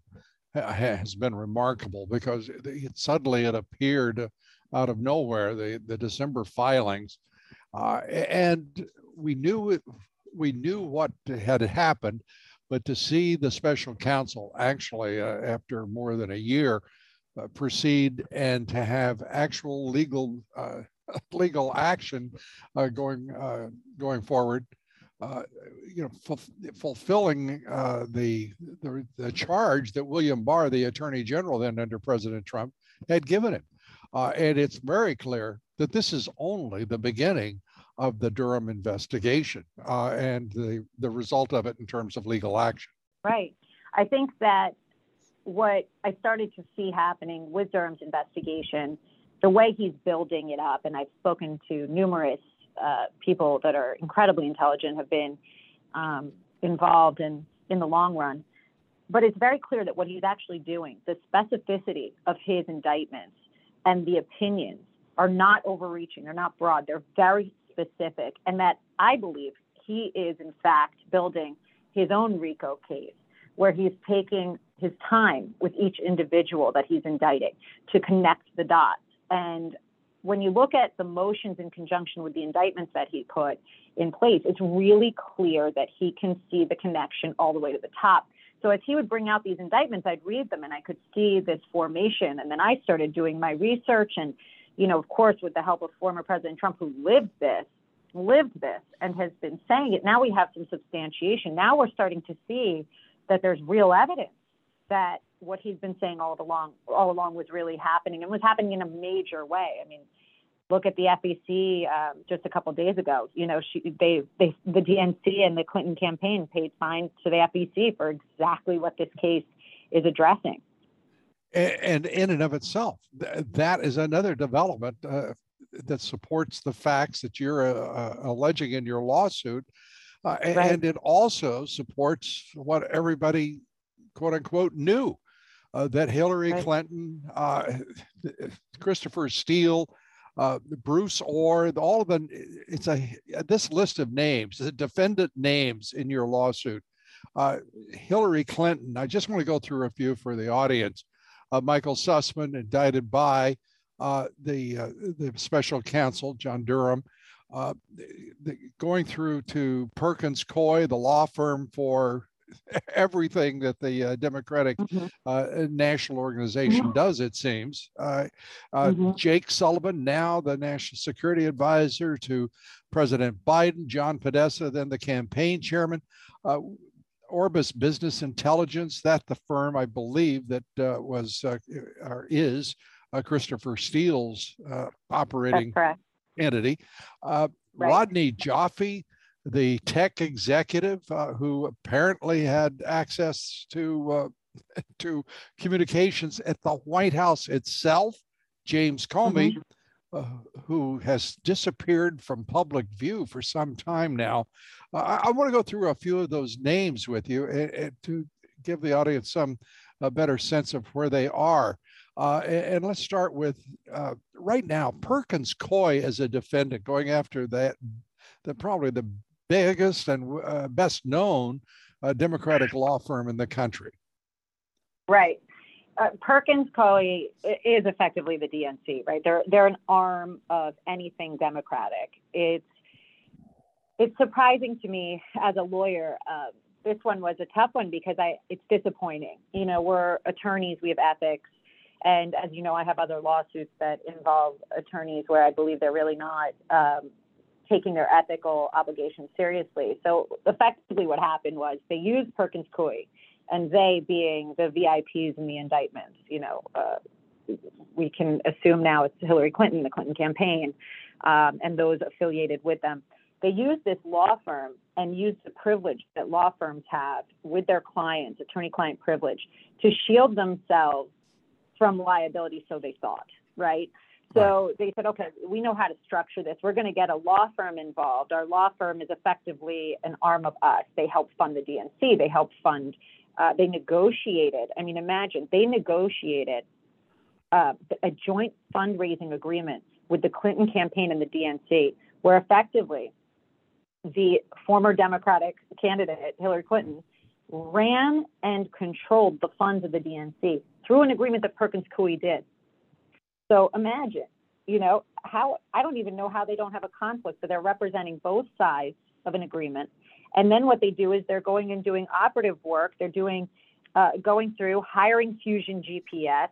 has been remarkable because it, suddenly it appeared out of nowhere, the, the December filings, uh, and we knew it, we knew what had happened, but to see the special counsel actually, uh, after more than a year, uh, proceed and to have actual legal uh, legal action uh, going uh, going forward, uh, you know, f- fulfilling uh, the, the the charge that William Barr, the Attorney General then under President Trump, had given him, uh, and it's very clear that this is only the beginning of the Durham investigation uh, and the, the result of it in terms of legal action. Right. I think that what I started to see happening with Durham's investigation, the way he's building it up, and I've spoken to numerous uh, people that are incredibly intelligent, have been um, involved in, in the long run, but it's very clear that what he's actually doing, the specificity of his indictments and the opinions are not overreaching, they're not broad, they're very specific, and that I believe he is in fact building his own RICO case, where he's taking his time with each individual that he's indicting to connect the dots. And when you look at the motions in conjunction with the indictments that he put in place, it's really clear that he can see the connection all the way to the top. So as he would bring out these indictments, I'd read them and I could see this formation. And then I started doing my research and, you know, of course, with the help of former President Trump, who lived this, lived this and has been saying it. Now we have some substantiation. Now we're starting to see that there's real evidence that what he's been saying all along, all along was really happening and was happening in a major way. I mean, look at the F E C um, just a couple of days ago. You know, she, they, they, the D N C and the Clinton campaign paid fines to the F E C for exactly what this case is addressing. And in and of itself, that is another development uh, that supports the facts that you're uh, alleging in your lawsuit. Uh, right. And it also supports what everybody, quote unquote, knew, uh, that Hillary right. Clinton, uh, Christopher Steele, uh, Bruce Ohr, all of them, it's a, this list of names, the defendant names in your lawsuit. Uh, Hillary Clinton, I just want to go through a few for the audience. Uh, Michael Sussman, indicted by uh, the uh, the special counsel, John Durham, uh, the, the, going through to Perkins Coie, the law firm for everything that the uh, Democratic mm-hmm. uh, National Organization mm-hmm. does, it seems. Uh, uh, mm-hmm. Jake Sullivan, now the National Security Advisor to President Biden, John Podesta, then the campaign chairman. Uh, Orbis Business Intelligence, that the firm I believe that uh, was uh, or is uh, Christopher Steele's uh, operating entity. Uh, right. Rodney Joffe, the tech executive uh, who apparently had access to uh, to communications at the White House itself. James Comey, mm-hmm. Uh, who has disappeared from public view for some time now. Uh, I, I want to go through a few of those names with you and, and to give the audience some a better sense of where they are. Uh, and, and let's start with uh, right now, Perkins Coie as a defendant, going after that, the probably the biggest and uh, best known uh, Democratic law firm in the country. Right. Uh, Perkins Coie is effectively the D N C, right? They're they're an arm of anything Democratic. It's it's surprising to me as a lawyer. Uh, this one was a tough one because I it's disappointing. You know, we're attorneys, we have ethics, and as you know, I have other lawsuits that involve attorneys where I believe they're really not um, taking their ethical obligations seriously. So effectively, what happened was they used Perkins Coie. And they being the V I Ps in the indictments, you know, uh, we can assume now it's Hillary Clinton, the Clinton campaign, um, and those affiliated with them. They use this law firm and use the privilege that law firms have with their clients, attorney-client privilege, to shield themselves from liability, so they thought, right? So right. They said, okay, we know how to structure this. We're going to get a law firm involved. Our law firm is effectively an arm of us. They help fund the D N C. They help fund, uh, they negotiated. I mean, imagine they negotiated uh, a joint fundraising agreement with the Clinton campaign and the D N C, where effectively the former Democratic candidate, Hillary Clinton, ran and controlled the funds of the D N C through an agreement that Perkins Coie did. So imagine, you know, how, I don't even know how they don't have a conflict, but they're representing both sides of an agreement. And then what they do is they're going and doing operative work. They're doing, uh, going through hiring Fusion G P S,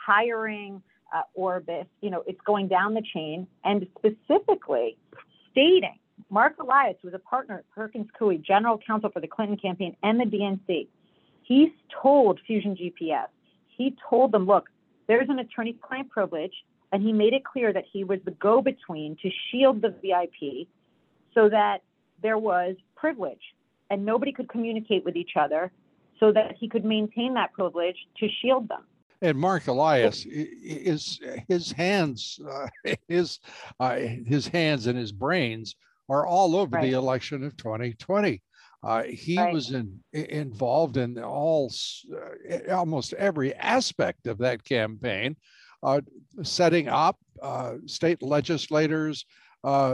hiring uh, Orbis, you know, it's going down the chain, and specifically stating, Mark Elias, who was a partner at Perkins Coie, general counsel for the Clinton campaign and the D N C, he told Fusion G P S, he told them, look, there's an attorney-client privilege, and he made it clear that he was the go-between to shield the V I P so that there was privilege and nobody could communicate with each other so that he could maintain that privilege to shield them. And Mark Elias, is his hands, uh, his uh, his hands and his brains are all over right. the election of twenty twenty. Uh, he right. was in, involved in all uh, almost every aspect of that campaign, uh, setting up uh, state legislators uh,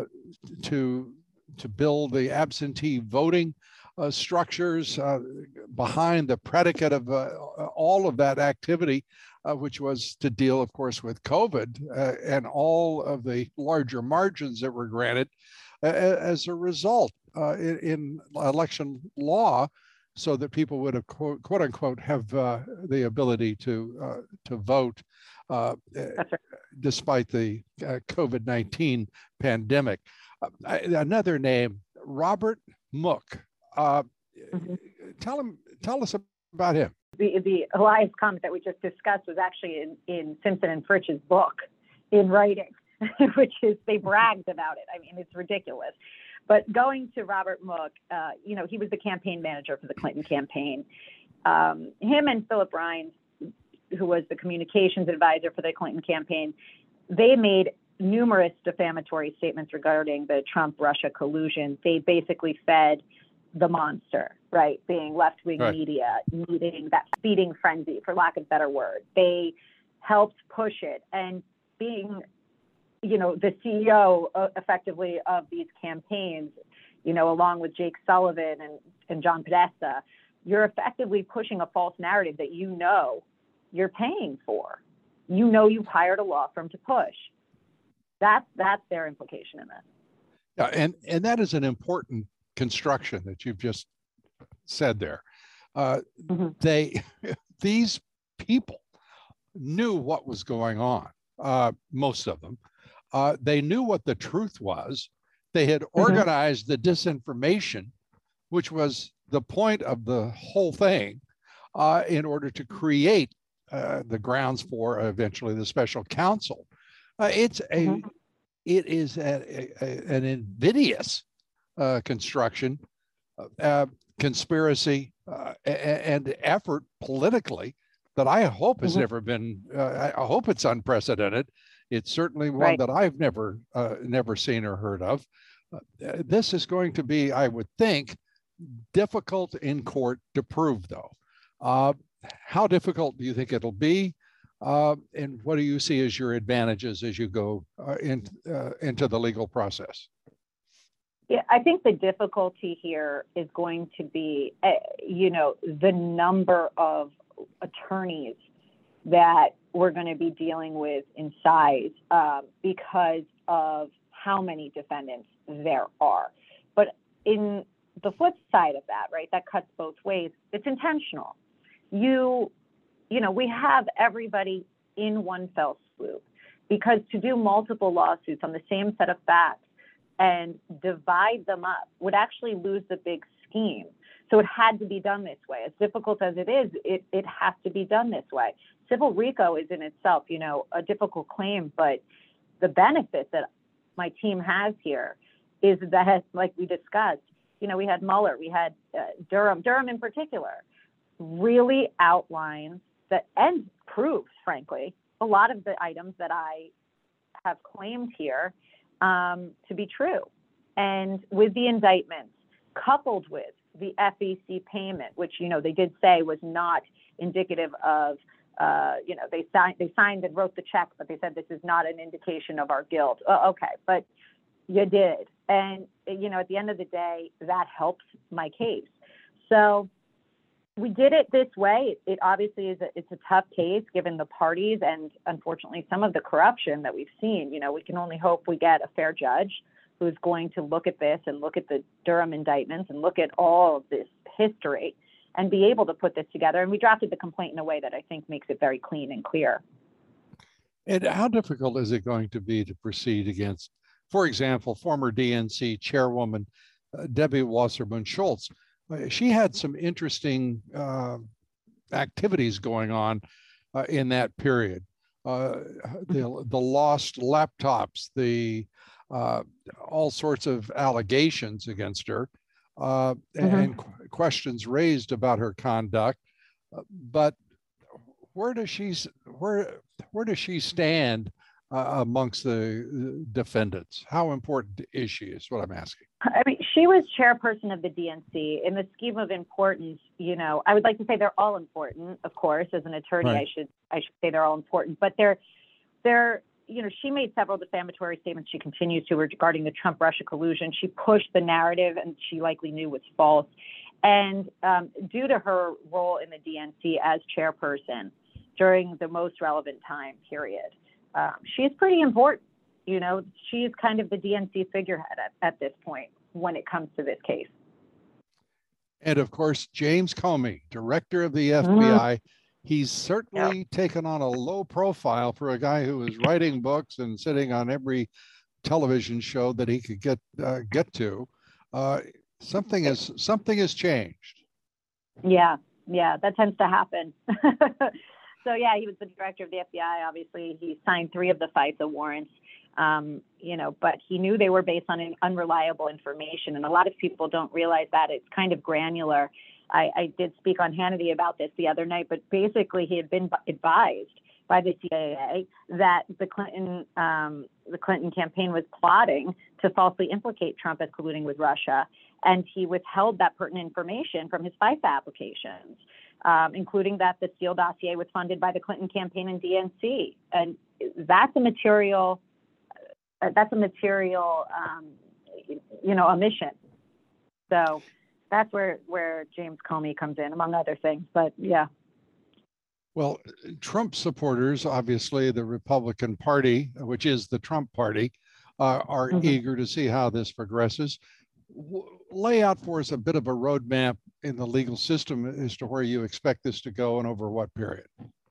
to to build the absentee voting uh, structures uh, behind the predicate of uh, all of that activity, uh, which was to deal, of course, with COVID uh, and all of the larger margins that were granted uh, as a result uh, in, in election law, so that people would have quote, quote unquote have uh, the ability to uh, to vote uh, right. despite the uh, COVID nineteen pandemic. Uh, another name, Robert Mook. Uh, mm-hmm. Tell him, tell us about him. The the Elias comment that we just discussed was actually in, in Simpson and Fritch's book in writing, which is, they bragged about it. I mean, it's ridiculous. But going to Robert Mook, uh, you know, he was the campaign manager for the Clinton campaign. Um, him and Philip Rines, who was the communications advisor for the Clinton campaign, they made numerous defamatory statements regarding the Trump-Russia collusion. They basically fed the monster, right? Being left-wing right. media, needing that feeding frenzy, for lack of a better word. They helped push it, and being, you know, the C E O uh, effectively of these campaigns, you know, along with Jake Sullivan and, and John Podesta, you're effectively pushing a false narrative that you know you're paying for. You know you've hired a law firm to push. That's that's their implication in this. Yeah, and, and that is an important construction that you've just said there. Uh, mm-hmm. They, these people knew what was going on, uh, most of them. Uh, they knew what the truth was. They had organized mm-hmm. the disinformation, which was the point of the whole thing, uh, in order to create uh, the grounds for eventually the special counsel. Uh, it's a, mm-hmm. it is a, a, an invidious uh, construction, uh, conspiracy, uh, and effort politically that I hope has mm-hmm. never been. Uh, I hope it's unprecedented. It's certainly one right. that I've never, uh, never seen or heard of. Uh, this is going to be, I would think, difficult in court to prove, though. Uh, how difficult do you think it'll be? Uh, and what do you see as your advantages as you go uh, in, uh, into the legal process? Yeah, I think the difficulty here is going to be, uh, you know, the number of attorneys that we're going to be dealing with in size uh, because of how many defendants there are. But in the flip side of that, right, that cuts both ways. It's intentional. You You know, we have everybody in one fell swoop, because to do multiple lawsuits on the same set of facts and divide them up would actually lose the big scheme. So it had to be done this way. As difficult as it is, it, it has to be done this way. Civil RICO is in itself, you know, a difficult claim, but the benefit that my team has here is that, like we discussed, you know, we had Mueller, we had uh, Durham, Durham in particular, really outlines that and proves, frankly, a lot of the items that I have claimed here um, to be true. And with the indictments, coupled with the F E C payment, which, you know, they did say was not indicative of, uh, you know, they signed, they signed and wrote the check, but they said this is not an indication of our guilt. Uh, okay, but you did. And, you know, at the end of the day, that helps my case. So we did it this way. It, it obviously is a, it's a tough case given the parties and unfortunately some of the corruption that we've seen. You know, we can only hope we get a fair judge who's going to look at this and look at the Durham indictments and look at all of this history and be able to put this together. And we drafted the complaint in a way that I think makes it very clean and clear. And how difficult is it going to be to proceed against, for example, former D N C chairwoman uh, Debbie Wasserman Schultz? Uh, she had some interesting uh, activities going on uh, in that period. Uh, the, the lost laptops, the uh, all sorts of allegations against her, uh, mm-hmm. and qu questions raised about her conduct. Uh, but where does she where where does she stand uh, amongst the defendants? How important is she? Is what I'm asking. I mean, she was chairperson of the D N C. In the scheme of importance, you know, I would like to say they're all important. Of course, as an attorney, right. I should I should say they're all important. But they're they're you know, she made several defamatory statements. She continues to regarding the Trump-Russia collusion. She pushed the narrative, and she likely knew was false. And um, due to her role in the D N C as chairperson during the most relevant time period, um, she's pretty important. You know, she's kind of the D N C figurehead at, at this point when it comes to this case. And of course, James Comey, director of the F B I, mm. he's certainly yep. taken on a low profile for a guy who is writing books and sitting on every television show that he could get uh, get to. Uh, something is something has changed. Yeah, yeah, that tends to happen. So yeah, he was the director of the F B I. Obviously, he signed three of the FISA warrants. Um, you know, but he knew they were based on an unreliable information, and a lot of people don't realize that. It's kind of granular. I, I did speak on Hannity about this the other night, but basically he had been advised by the C I A that the Clinton um, the Clinton campaign was plotting to falsely implicate Trump as colluding with Russia, and he withheld that pertinent information from his FISA applications, um, including that the Steele dossier was funded by the Clinton campaign and D N C, and that's a material that's a material um, you know omission. So that's where where James Comey comes in, among other things. But yeah. Well, Trump supporters, obviously the Republican Party, which is the Trump Party, uh, are mm-hmm. eager to see how this progresses. W- lay out for us a bit of a roadmap in the legal system as to where you expect this to go and over what period.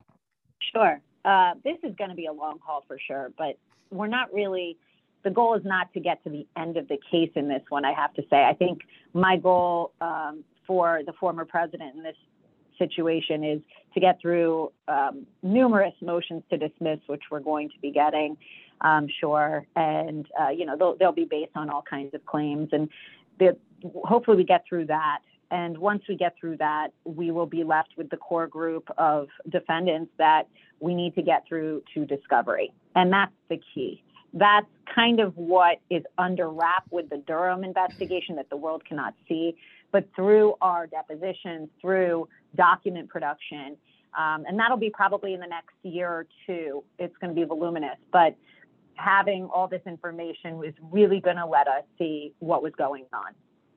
Sure. Uh, this is going to be a long haul for sure, but we're not really, the goal is not to get to the end of the case in this one, I have to say. I think my goal um, for the former president in this situation is to get through um, numerous motions to dismiss, which we're going to be getting, um, sure. And, uh, you know, they'll, they'll be based on all kinds of claims. And the, hopefully we get through that. And once we get through that, we will be left with the core group of defendants that we need to get through to discovery. And that's the key. That's kind of what is under wrap with the Durham investigation that the world cannot see. But through our depositions, through document production, um, and that'll be probably in the next year or two, it's going to be voluminous. But having all this information is really going to let us see what was going on.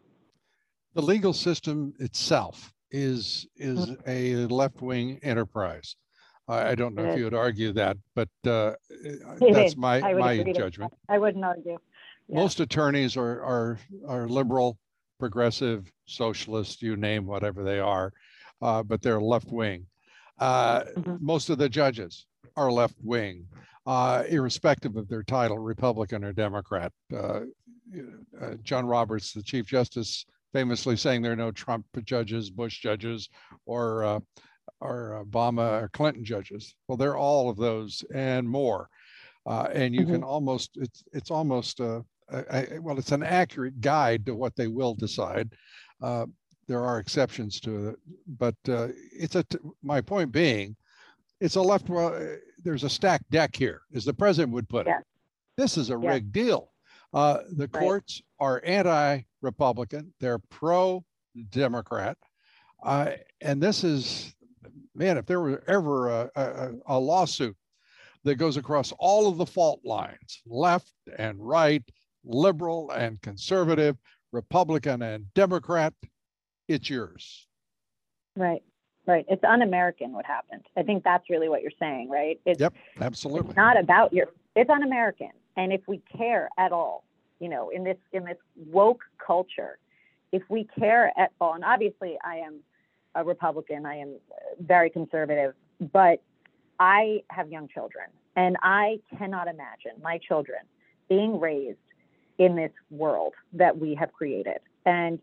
The legal system itself is is a left-wing enterprise. I don't know if you would argue that, but uh, that's my my judgment. I wouldn't argue. Yeah. Most attorneys are are are liberal, progressive, socialist, you name whatever they are, uh, but they're left-wing. Uh, mm-hmm. Most of the judges are left-wing, uh, irrespective of their title, Republican or Democrat. Uh, uh, John Roberts, the Chief Justice, famously saying there are no Trump judges, Bush judges, or uh, or Obama or Clinton judges. Well, they're all of those and more. Uh, and you mm-hmm. can almost, it's it's almost, uh, a, a, well, it's an accurate guide to what they will decide. Uh, there are exceptions to it, but uh, it's a, my point being, it's a left, well, there's a stacked deck here, as the president would put it. Yeah. this is a Yeah. rigged deal. Uh, the Right. courts are anti-Republican. They're pro-Democrat. Uh, and this is, man, if there were ever a, a, a lawsuit that goes across all of the fault lines, left and right, liberal and conservative, Republican and Democrat, it's yours. Right. Right. It's un-American what happened. I think that's really what you're saying, right? It's, Yep, absolutely. It's not about your, it's un-American. And if we care at all, you know, in this, in this woke culture, if we care at all, and obviously I am a Republican, I am very conservative, but I have young children, and I cannot imagine my children being raised in this world that we have created. And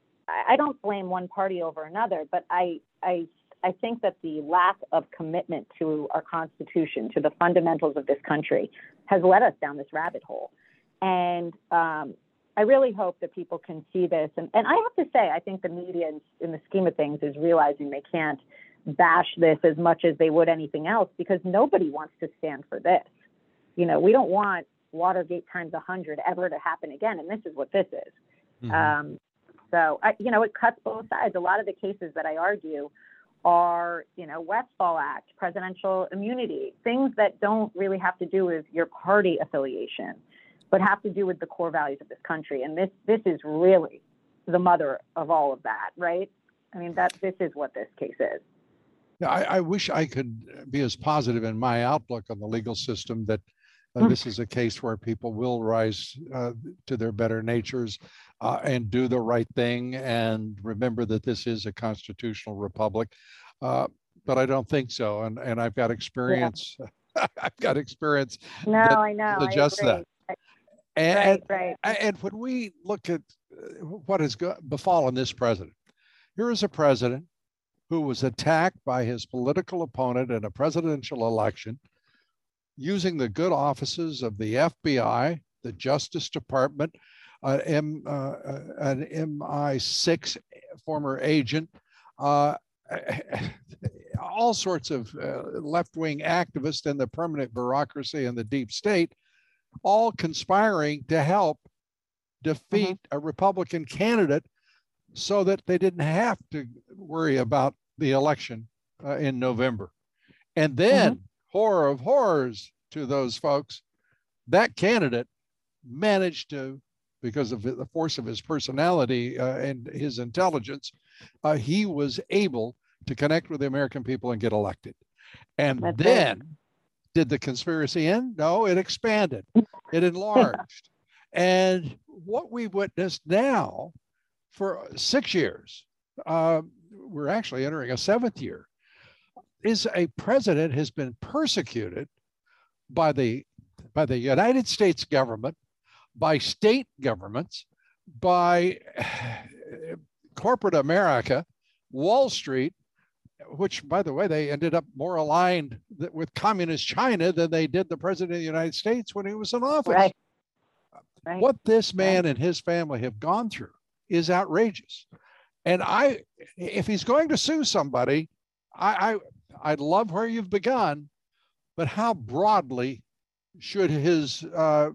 I don't blame one party over another, but I, I, I think that the lack of commitment to our Constitution, to the fundamentals of this country, has led us down this rabbit hole. And um, I really hope that people can see this. And, and I have to say, I think the media, in, in the scheme of things, is realizing they can't bash this as much as they would anything else, because nobody wants to stand for this. You know, we don't want Watergate times a hundred ever to happen again, and this is what this is. Mm-hmm. Um, so, I, you know, it cuts both sides. A lot of the cases that I argue are, you know, Westfall Act, presidential immunity, things that don't really have to do with your party affiliation, but have to do with the core values of this country. And this this is really the mother of all of that, right? I mean, that this is what this case is. Yeah, I, I wish I could be as positive in my outlook on the legal system that uh, this is a case where people will rise uh, to their better natures uh, and do the right thing and remember that this is a constitutional republic. Uh, but I don't think so. And, and I've got experience. Yeah. I've got experience. No, that I know. suggests I agree. that. And, right, right. and when we look at what has befallen this president, here is a president who was attacked by his political opponent in a presidential election, using the good offices of the F B I, the Justice Department, uh, M, uh, an M I six former agent, uh, all sorts of uh, left-wing activists in the permanent bureaucracy and the deep state, all conspiring to help defeat mm-hmm. a Republican candidate so that they didn't have to worry about the election uh, in November. And then, mm-hmm. horror of horrors to those folks, that candidate managed to, because of the force of his personality uh, and his intelligence, uh, he was able to connect with the American people and get elected. And That's then, right. Did the conspiracy end? No, it expanded, it enlarged. And what we witnessed now for six years, uh, we're actually entering a seventh year, is a president has been persecuted by the, by the United States government, by state governments, by corporate America, Wall Street, which, by the way, they ended up more aligned with communist China than they did the president of the United States when he was in office. Right. Right. What this man right. and his family have gone through is outrageous. And I, if he's going to sue somebody, I, I, I love where you've begun, but how broadly should his uh,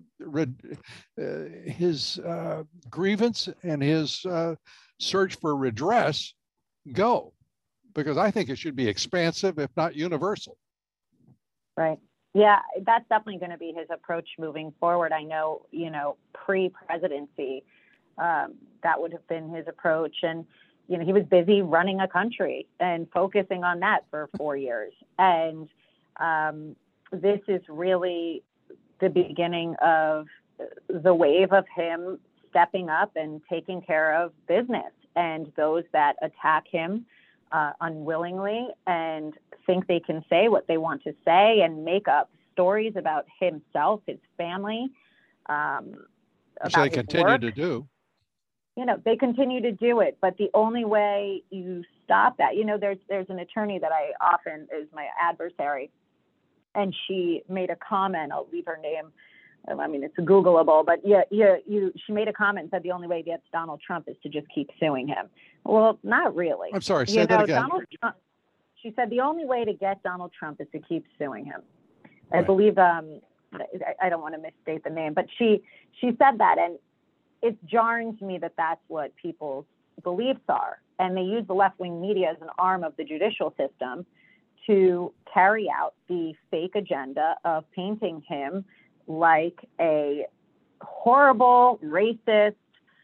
uh, his uh, grievance and his uh, search for redress go? Because I think it should be expansive, if not universal. Right. Yeah, that's definitely going to be his approach moving forward. I know, you know, pre-presidency, um, that would have been his approach. And, you know, he was busy running a country and focusing on that for four years. And um, this is really the beginning of the wave of him stepping up and taking care of business. And those that attack him uh, unwillingly and think they can say what they want to say and make up stories about himself, his family, um, which about they continue work. to do. You know, they continue to do it, but the only way you stop that, you know, there's there's an attorney that I often is my adversary, and she made a comment. I'll leave her name. I mean, it's Googleable, but yeah, yeah, you. She made a comment and said the only way to get Donald Trump is to just keep suing him. Well, not really. I'm sorry. Say you that know, again. Donald Trump, she said the only way to get Donald Trump is to keep suing him. Right. I believe um, I, I don't want to misstate the name, but she she said that, and it's jarring to me that that's what people's beliefs are. And they use the left-wing media as an arm of the judicial system to carry out the fake agenda of painting him like a horrible, racist,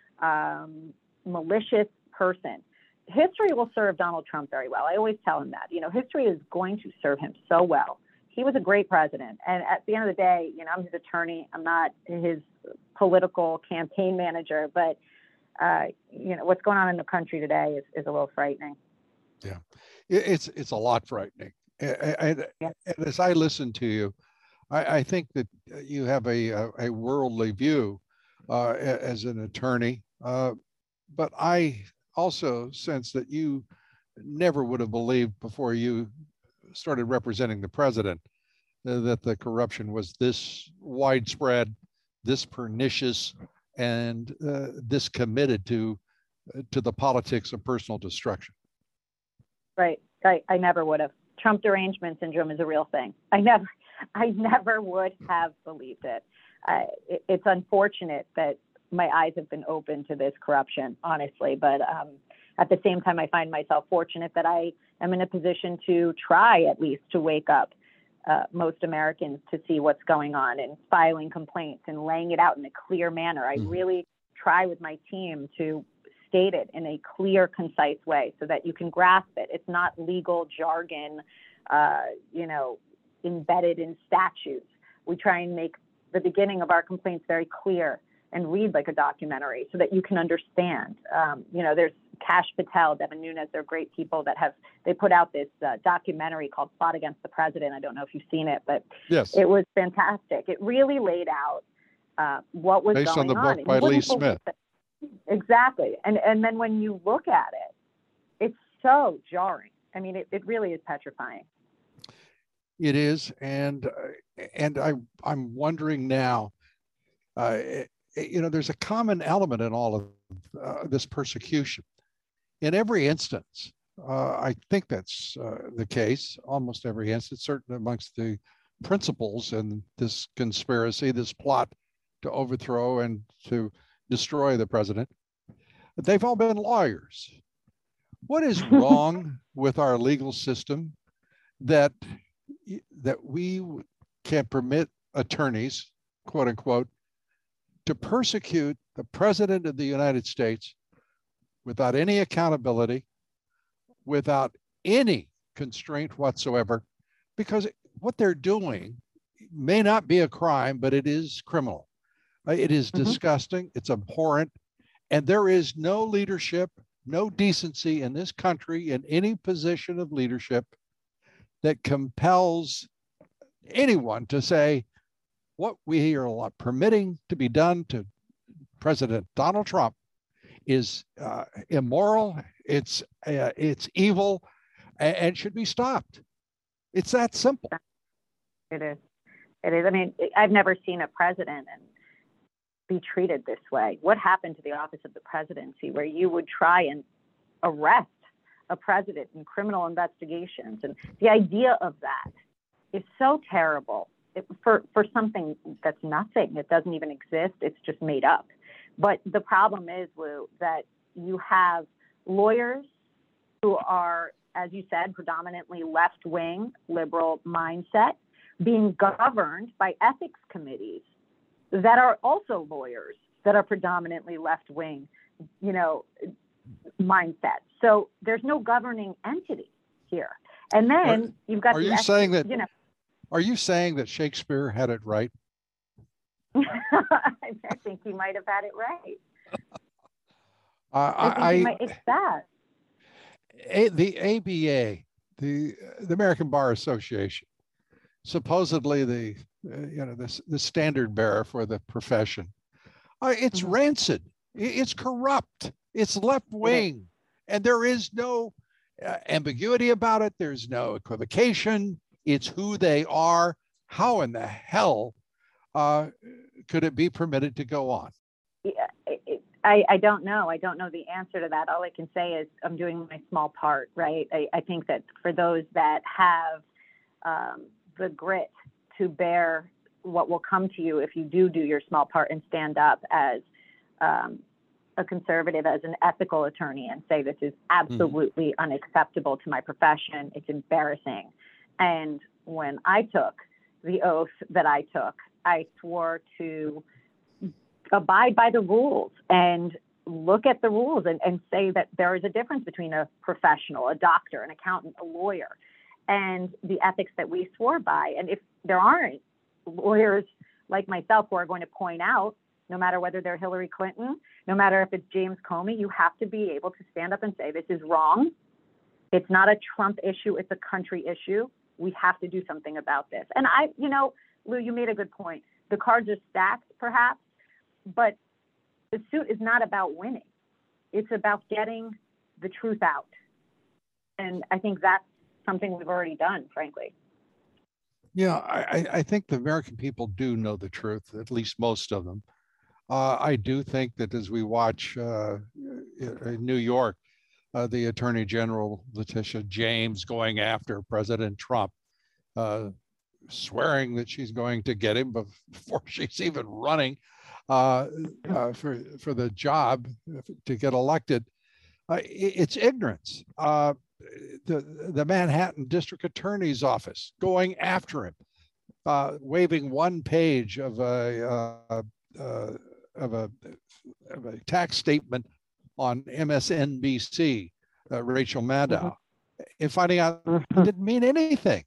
um, malicious person. History will serve Donald Trump very well. I always tell him that. You know, history is going to serve him so well. He was a great president. And at the end of the day, you know, I'm his attorney. I'm not his political campaign manager, but uh, you know, what's going on in the country today is, is a little frightening. Yeah, it's it's a lot frightening. And, and, yeah. and as I listen to you, I, I think that you have a a, a worldly view uh, as an attorney, uh, but I also sense that you never would have believed before you started representing the president uh, that the corruption was this widespread, this pernicious, and uh, this committed to uh, to the politics of personal destruction. Right. I, I never would have. Trump derangement syndrome is a real thing. I never, I never would have believed it. Uh, it. It's unfortunate that my eyes have been open to this corruption, honestly. But um, at the same time, I find myself fortunate that I am in a position to try at least to wake up uh, most Americans to see what's going on and filing complaints and laying it out in a clear manner. I Mm-hmm. really try with my team to state it in a clear, concise way so that you can grasp it. It's not legal jargon, uh, you know, embedded in statutes. We try and make the beginning of our complaints very clear and read like a documentary so that you can understand. Um, you know, there's Kash Patel, Devin Nunes, they're great people that have, they put out this uh, documentary called Plot Against the President. I don't know if you've seen it, but yes, it was fantastic. It really laid out uh, what was based going on the on. book by Lee Smith. It. Exactly. And and then when you look at it, it's so jarring. I mean, it, it really is petrifying. It is. And, uh, and I, I'm wondering now, uh, you know, there's a common element in all of uh, this persecution. In every instance, uh, I think that's uh, the case, almost every instance, certainly amongst the principals in this conspiracy, this plot to overthrow and to destroy the president. They've all been lawyers. What is wrong with our legal system that, that we can permit attorneys, quote unquote, to persecute the president of the United States without any accountability, without any constraint whatsoever, because what they're doing may not be a crime, but it is criminal. It is Mm-hmm. disgusting. It's abhorrent. And there is no leadership, no decency in this country in any position of leadership that compels anyone to say what we are permitting to be done to President Donald Trump is uh, immoral, it's uh, it's evil, and, and should be stopped. It's that simple. It is. It is. I mean, I've never seen a president and be treated this way. What happened to the office of the presidency where you would try and arrest a president in criminal investigations? And the idea of that is so terrible it, for, for something that's nothing. It doesn't even exist. It's just made up. But the problem is, Lou, that you have lawyers who are, as you said, predominantly left-wing liberal mindset being governed by ethics committees that are also lawyers that are predominantly left-wing, you know, mindset. So there's no governing entity here. And then are, you've got. Are the you ethics, saying that? You know, are you saying that Shakespeare had it right? I think he might have had it right. Uh, I think I, he might, it's that. A, the A B A, the the American Bar Association, supposedly the uh, you know the the standard bearer for the profession. Uh, it's Mhm. rancid. It's corrupt. It's left wing, and there is no uh, ambiguity about it. There's no equivocation. It's who they are. How in the hell uh, could it be permitted to go on? Yeah, it, it, I, I don't know. I don't know the answer to that. All I can say is I'm doing my small part, right? I, I think that for those that have um, the grit to bear what will come to you if you do do your small part and stand up as um, a conservative, as an ethical attorney, and say this is absolutely mm-hmm. unacceptable to my profession. It's embarrassing. And when I took the oath that I took, I swore to abide by the rules and look at the rules and, and say that there is a difference between a professional, a doctor, an accountant, a lawyer, and the ethics that we swore by. And if there aren't lawyers like myself who are going to point out, no matter whether they're Hillary Clinton, no matter if it's James Comey, you have to be able to stand up and say, this is wrong. It's not a Trump issue. It's a country issue. We have to do something about this. And I, you know, Lou, you made a good point. The cards are stacked, perhaps, but the suit is not about winning. It's about getting the truth out. And I think that's something we've already done, frankly. Yeah, I, I think the American people do know the truth, at least most of them. Uh, I do think that as we watch uh, in New York, uh, the Attorney General, Letitia James, going after President Trump, uh, swearing that she's going to get him before she's even running uh, uh, for, for the job to get elected. Uh, it, it's ignorance. Uh, the, the Manhattan District Attorney's Office going after him, uh, waving one page of a, uh, uh, of a, of a tax statement on M S N B C, uh, Rachel Maddow, mm-hmm. and finding out it didn't mean anything.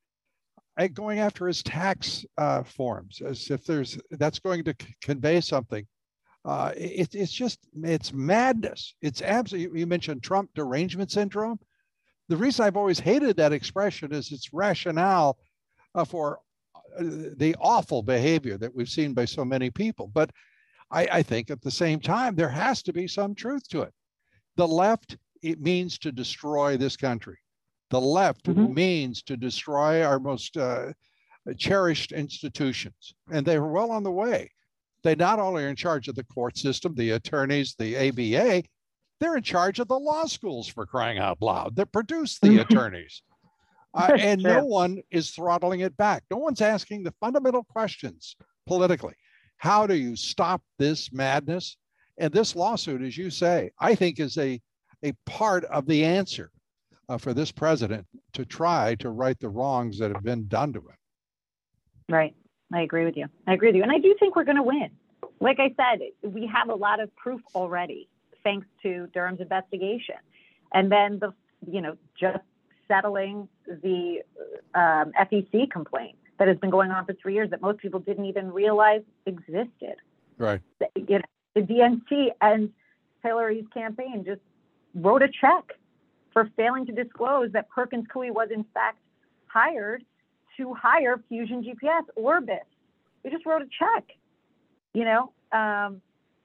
I, going after his tax uh, forms as if there's that's going to c- convey something. Uh, it, it's just, it's madness. It's absolutely, you mentioned Trump derangement syndrome. The reason I've always hated that expression is its rationale uh, for uh, the awful behavior that we've seen by so many people. But I, I think at the same time, there has to be some truth to it. The left, it means to destroy this country. The left mm-hmm. means to destroy our most uh, cherished institutions. And they were well on the way. They not only are in charge of the court system, the attorneys, the A B A, they're in charge of the law schools, for crying out loud, that produce the attorneys. Uh, and no one is throttling it back. No one's asking the fundamental questions politically. How do you stop this madness? And this lawsuit, as you say, I think is a, a part of the answer uh, for this president to try to right the wrongs that have been done to him. Right. I agree with you. I agree with you. And I do think we're going to win. Like I said, we have a lot of proof already, thanks to Durham's investigation. And then the, you know, just settling the um, F E C complaint that has been going on for three years that most people didn't even realize existed. Right. The, you know, the D N C and Hillary's campaign just wrote a check for failing to disclose that Perkins Coie was in fact hired to hire Fusion G P S, Orbis. They just wrote a check. You know, um,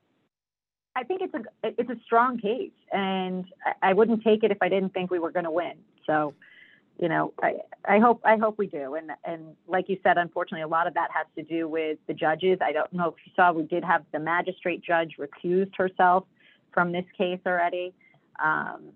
I think it's a it's a strong case, and I, I wouldn't take it if I didn't think we were going to win. So, you know, I, I hope I hope we do. And and like you said, unfortunately, a lot of that has to do with the judges. I don't know if you saw, we did have the magistrate judge recused herself from this case already. Um,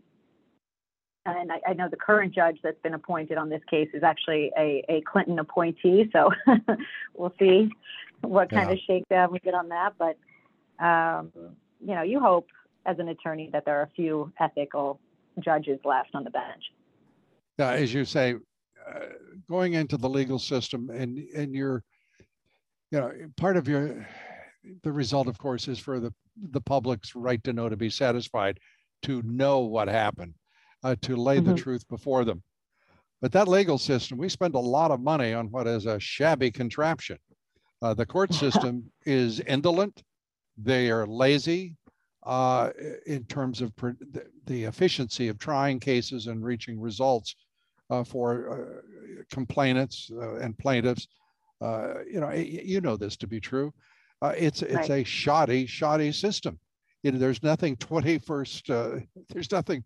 and I, I know the current judge that's been appointed on this case is actually a, a Clinton appointee. So we'll see what kind yeah. of shakedown we get on that. But, um, you know, you hope as an attorney that there are a few ethical judges left on the bench. Yeah, as you say, uh, going into the legal system and, and your, you know, part of your, the result, of course, is for the, the public's right to know, to be satisfied, to know what happened. Uh, to lay mm-hmm. the truth before them. But that legal system, we spend a lot of money on what is a shabby contraption. Uh, the court system is indolent. They are lazy uh, in terms of pr- the efficiency of trying cases and reaching results uh, for uh, complainants uh, and plaintiffs. Uh, you know, you know this to be true. Uh, it's it's right. a shoddy, shoddy system. You know, there's nothing twenty-first, uh, there's nothing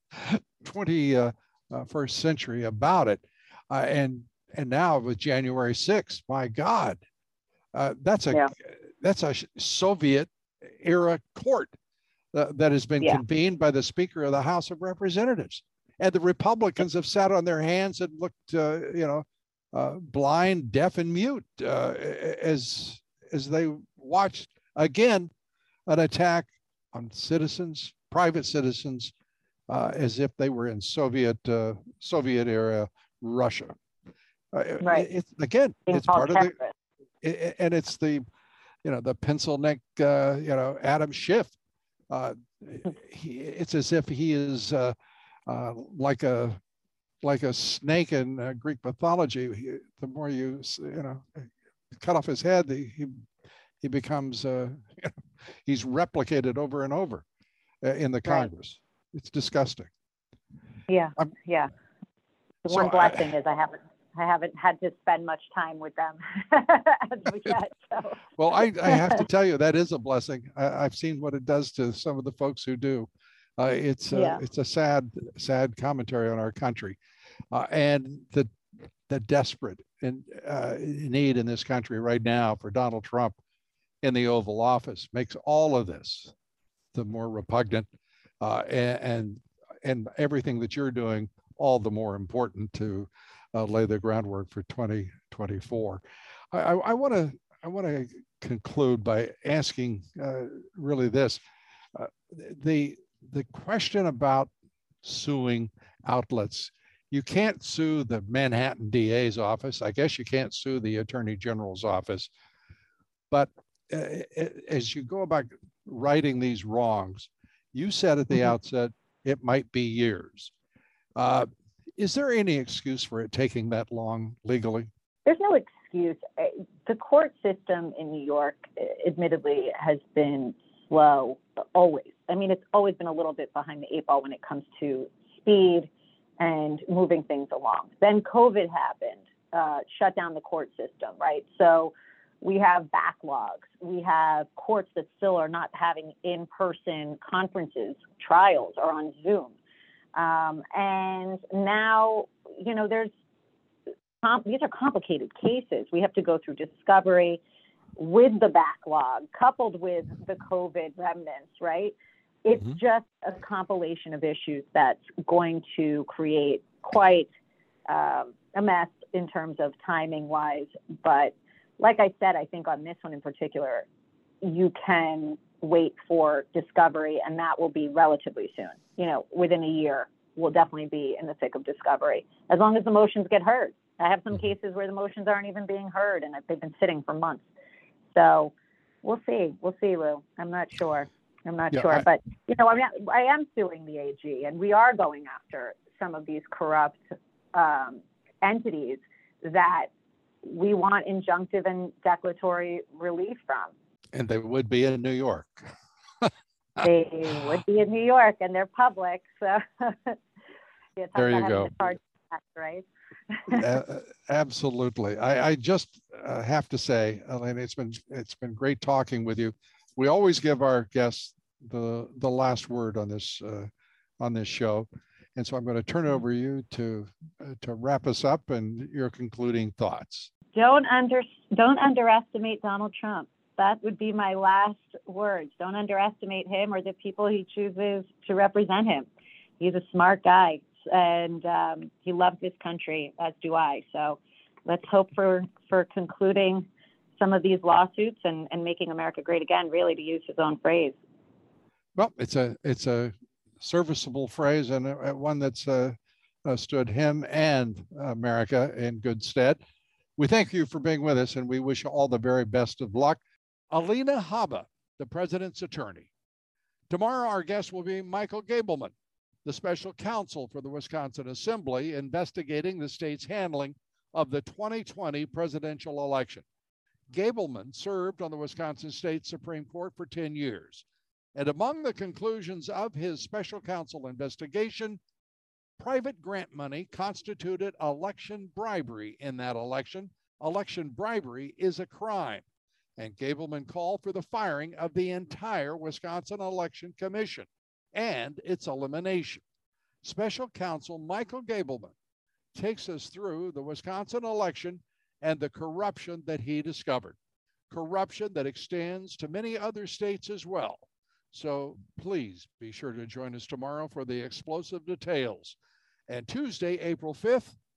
twenty-first century about it. Uh, and and now with January sixth, my God, uh, that's a yeah. that's a Soviet era court uh, that has been yeah. convened by the Speaker of the House of Representatives. And the Republicans have sat on their hands and looked, uh, you know, uh, blind, deaf, and mute uh, as, as they watched, again, an attack on citizens, private citizens, uh, as if they were in Soviet, uh, Soviet era Russia. Uh, Right. It, it's again, Being it's called part of the, terrorists. it, and it's the, you know, the pencil neck, uh, you know, Adam Schiff. Uh, he, it's as if he is uh, uh, like a like a snake in uh, Greek mythology. He, the more you you know cut off his head, the, he he becomes uh, he's replicated over and over uh, in the Congress. Right. It's disgusting. Yeah, I'm, yeah. The so one blessing I, is I haven't I haven't had to spend much time with them as of yet. So. Well, I, I have to tell you, that is a blessing. I, I've seen what it does to some of the folks who do. Uh, it's, uh, yeah. it's a sad, sad commentary on our country uh, and the, the desperate in, uh, need in this country right now for Donald Trump in the Oval Office makes all of this the more repugnant uh, and, and, and everything that you're doing all the more important to Uh, lay the groundwork for twenty twenty-four. I, I want to I want to conclude by asking uh, really this: uh, the the question about suing outlets. You can't sue the Manhattan D A's office. I guess you can't sue the Attorney General's office. But uh, as you go about righting these wrongs, you said at the mm-hmm. outset it might be years. Uh, Is there any excuse for it taking that long legally? There's no excuse. The court system in New York, admittedly, has been slow, always. I mean, it's always been a little bit behind the eight ball when it comes to speed and moving things along. Then COVID happened, uh, shut down the court system, right? So we have backlogs. We have courts that still are not having in-person conferences. Trials are on Zoom. Um, and now, you know, there's, these are complicated cases. We have to go through discovery with the backlog, coupled with the COVID remnants, right? It's mm-hmm. just a compilation of issues that's going to create quite um, a mess in terms of timing wise. But like I said, I think on this one in particular, you can wait for discovery, and that will be relatively soon. You know, within a year, we'll definitely be in the thick of discovery, as long as the motions get heard. I have some cases where the motions aren't even being heard, and they've been sitting for months. So we'll see. We'll see, Lou. I'm not sure. I'm not yeah, sure. I, but, you know, I, mean, I am suing the A G, and we are going after some of these corrupt um, entities that we want injunctive and declaratory relief from. And they would be in New York. They would be in New York, and they're public. So there you go. Tax, right? uh, absolutely. I, I just uh, have to say, Elena, it's been it's been great talking with you. We always give our guests the the last word on this uh, on this show, and so I'm going to turn it over to you to uh, to wrap us up and your concluding thoughts. Don't under don't underestimate Donald Trump. That would be my last words. Don't underestimate him or the people he chooses to represent him. He's a smart guy, and um, he loves this country, as do I. So let's hope for, for concluding some of these lawsuits and, and making America great again, really, to use his own phrase. Well, it's a it's a serviceable phrase, and a, one that's uh, uh, stood him and America in good stead. We thank you for being with us, and we wish you all the very best of luck. Alina Habba, the president's attorney. Tomorrow, our guest will be Michael Gableman, the special counsel for the Wisconsin Assembly, investigating the state's handling of the twenty twenty presidential election. Gableman served on the Wisconsin State Supreme Court for ten years. And among the conclusions of his special counsel investigation, private grant money constituted election bribery in that election. Election bribery is a crime. And Gableman called for the firing of the entire Wisconsin Election Commission and its elimination. Special counsel Michael Gableman takes us through the Wisconsin election and the corruption that he discovered. Corruption that extends to many other states as well. So please be sure to join us tomorrow for the explosive details. And Tuesday, April fifth,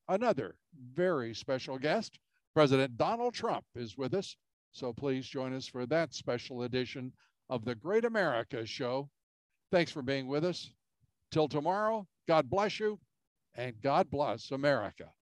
another very special guest. President Donald Trump is with us. So please join us for that special edition of the Great America Show. Thanks for being with us. Till tomorrow, God bless you, and God bless America.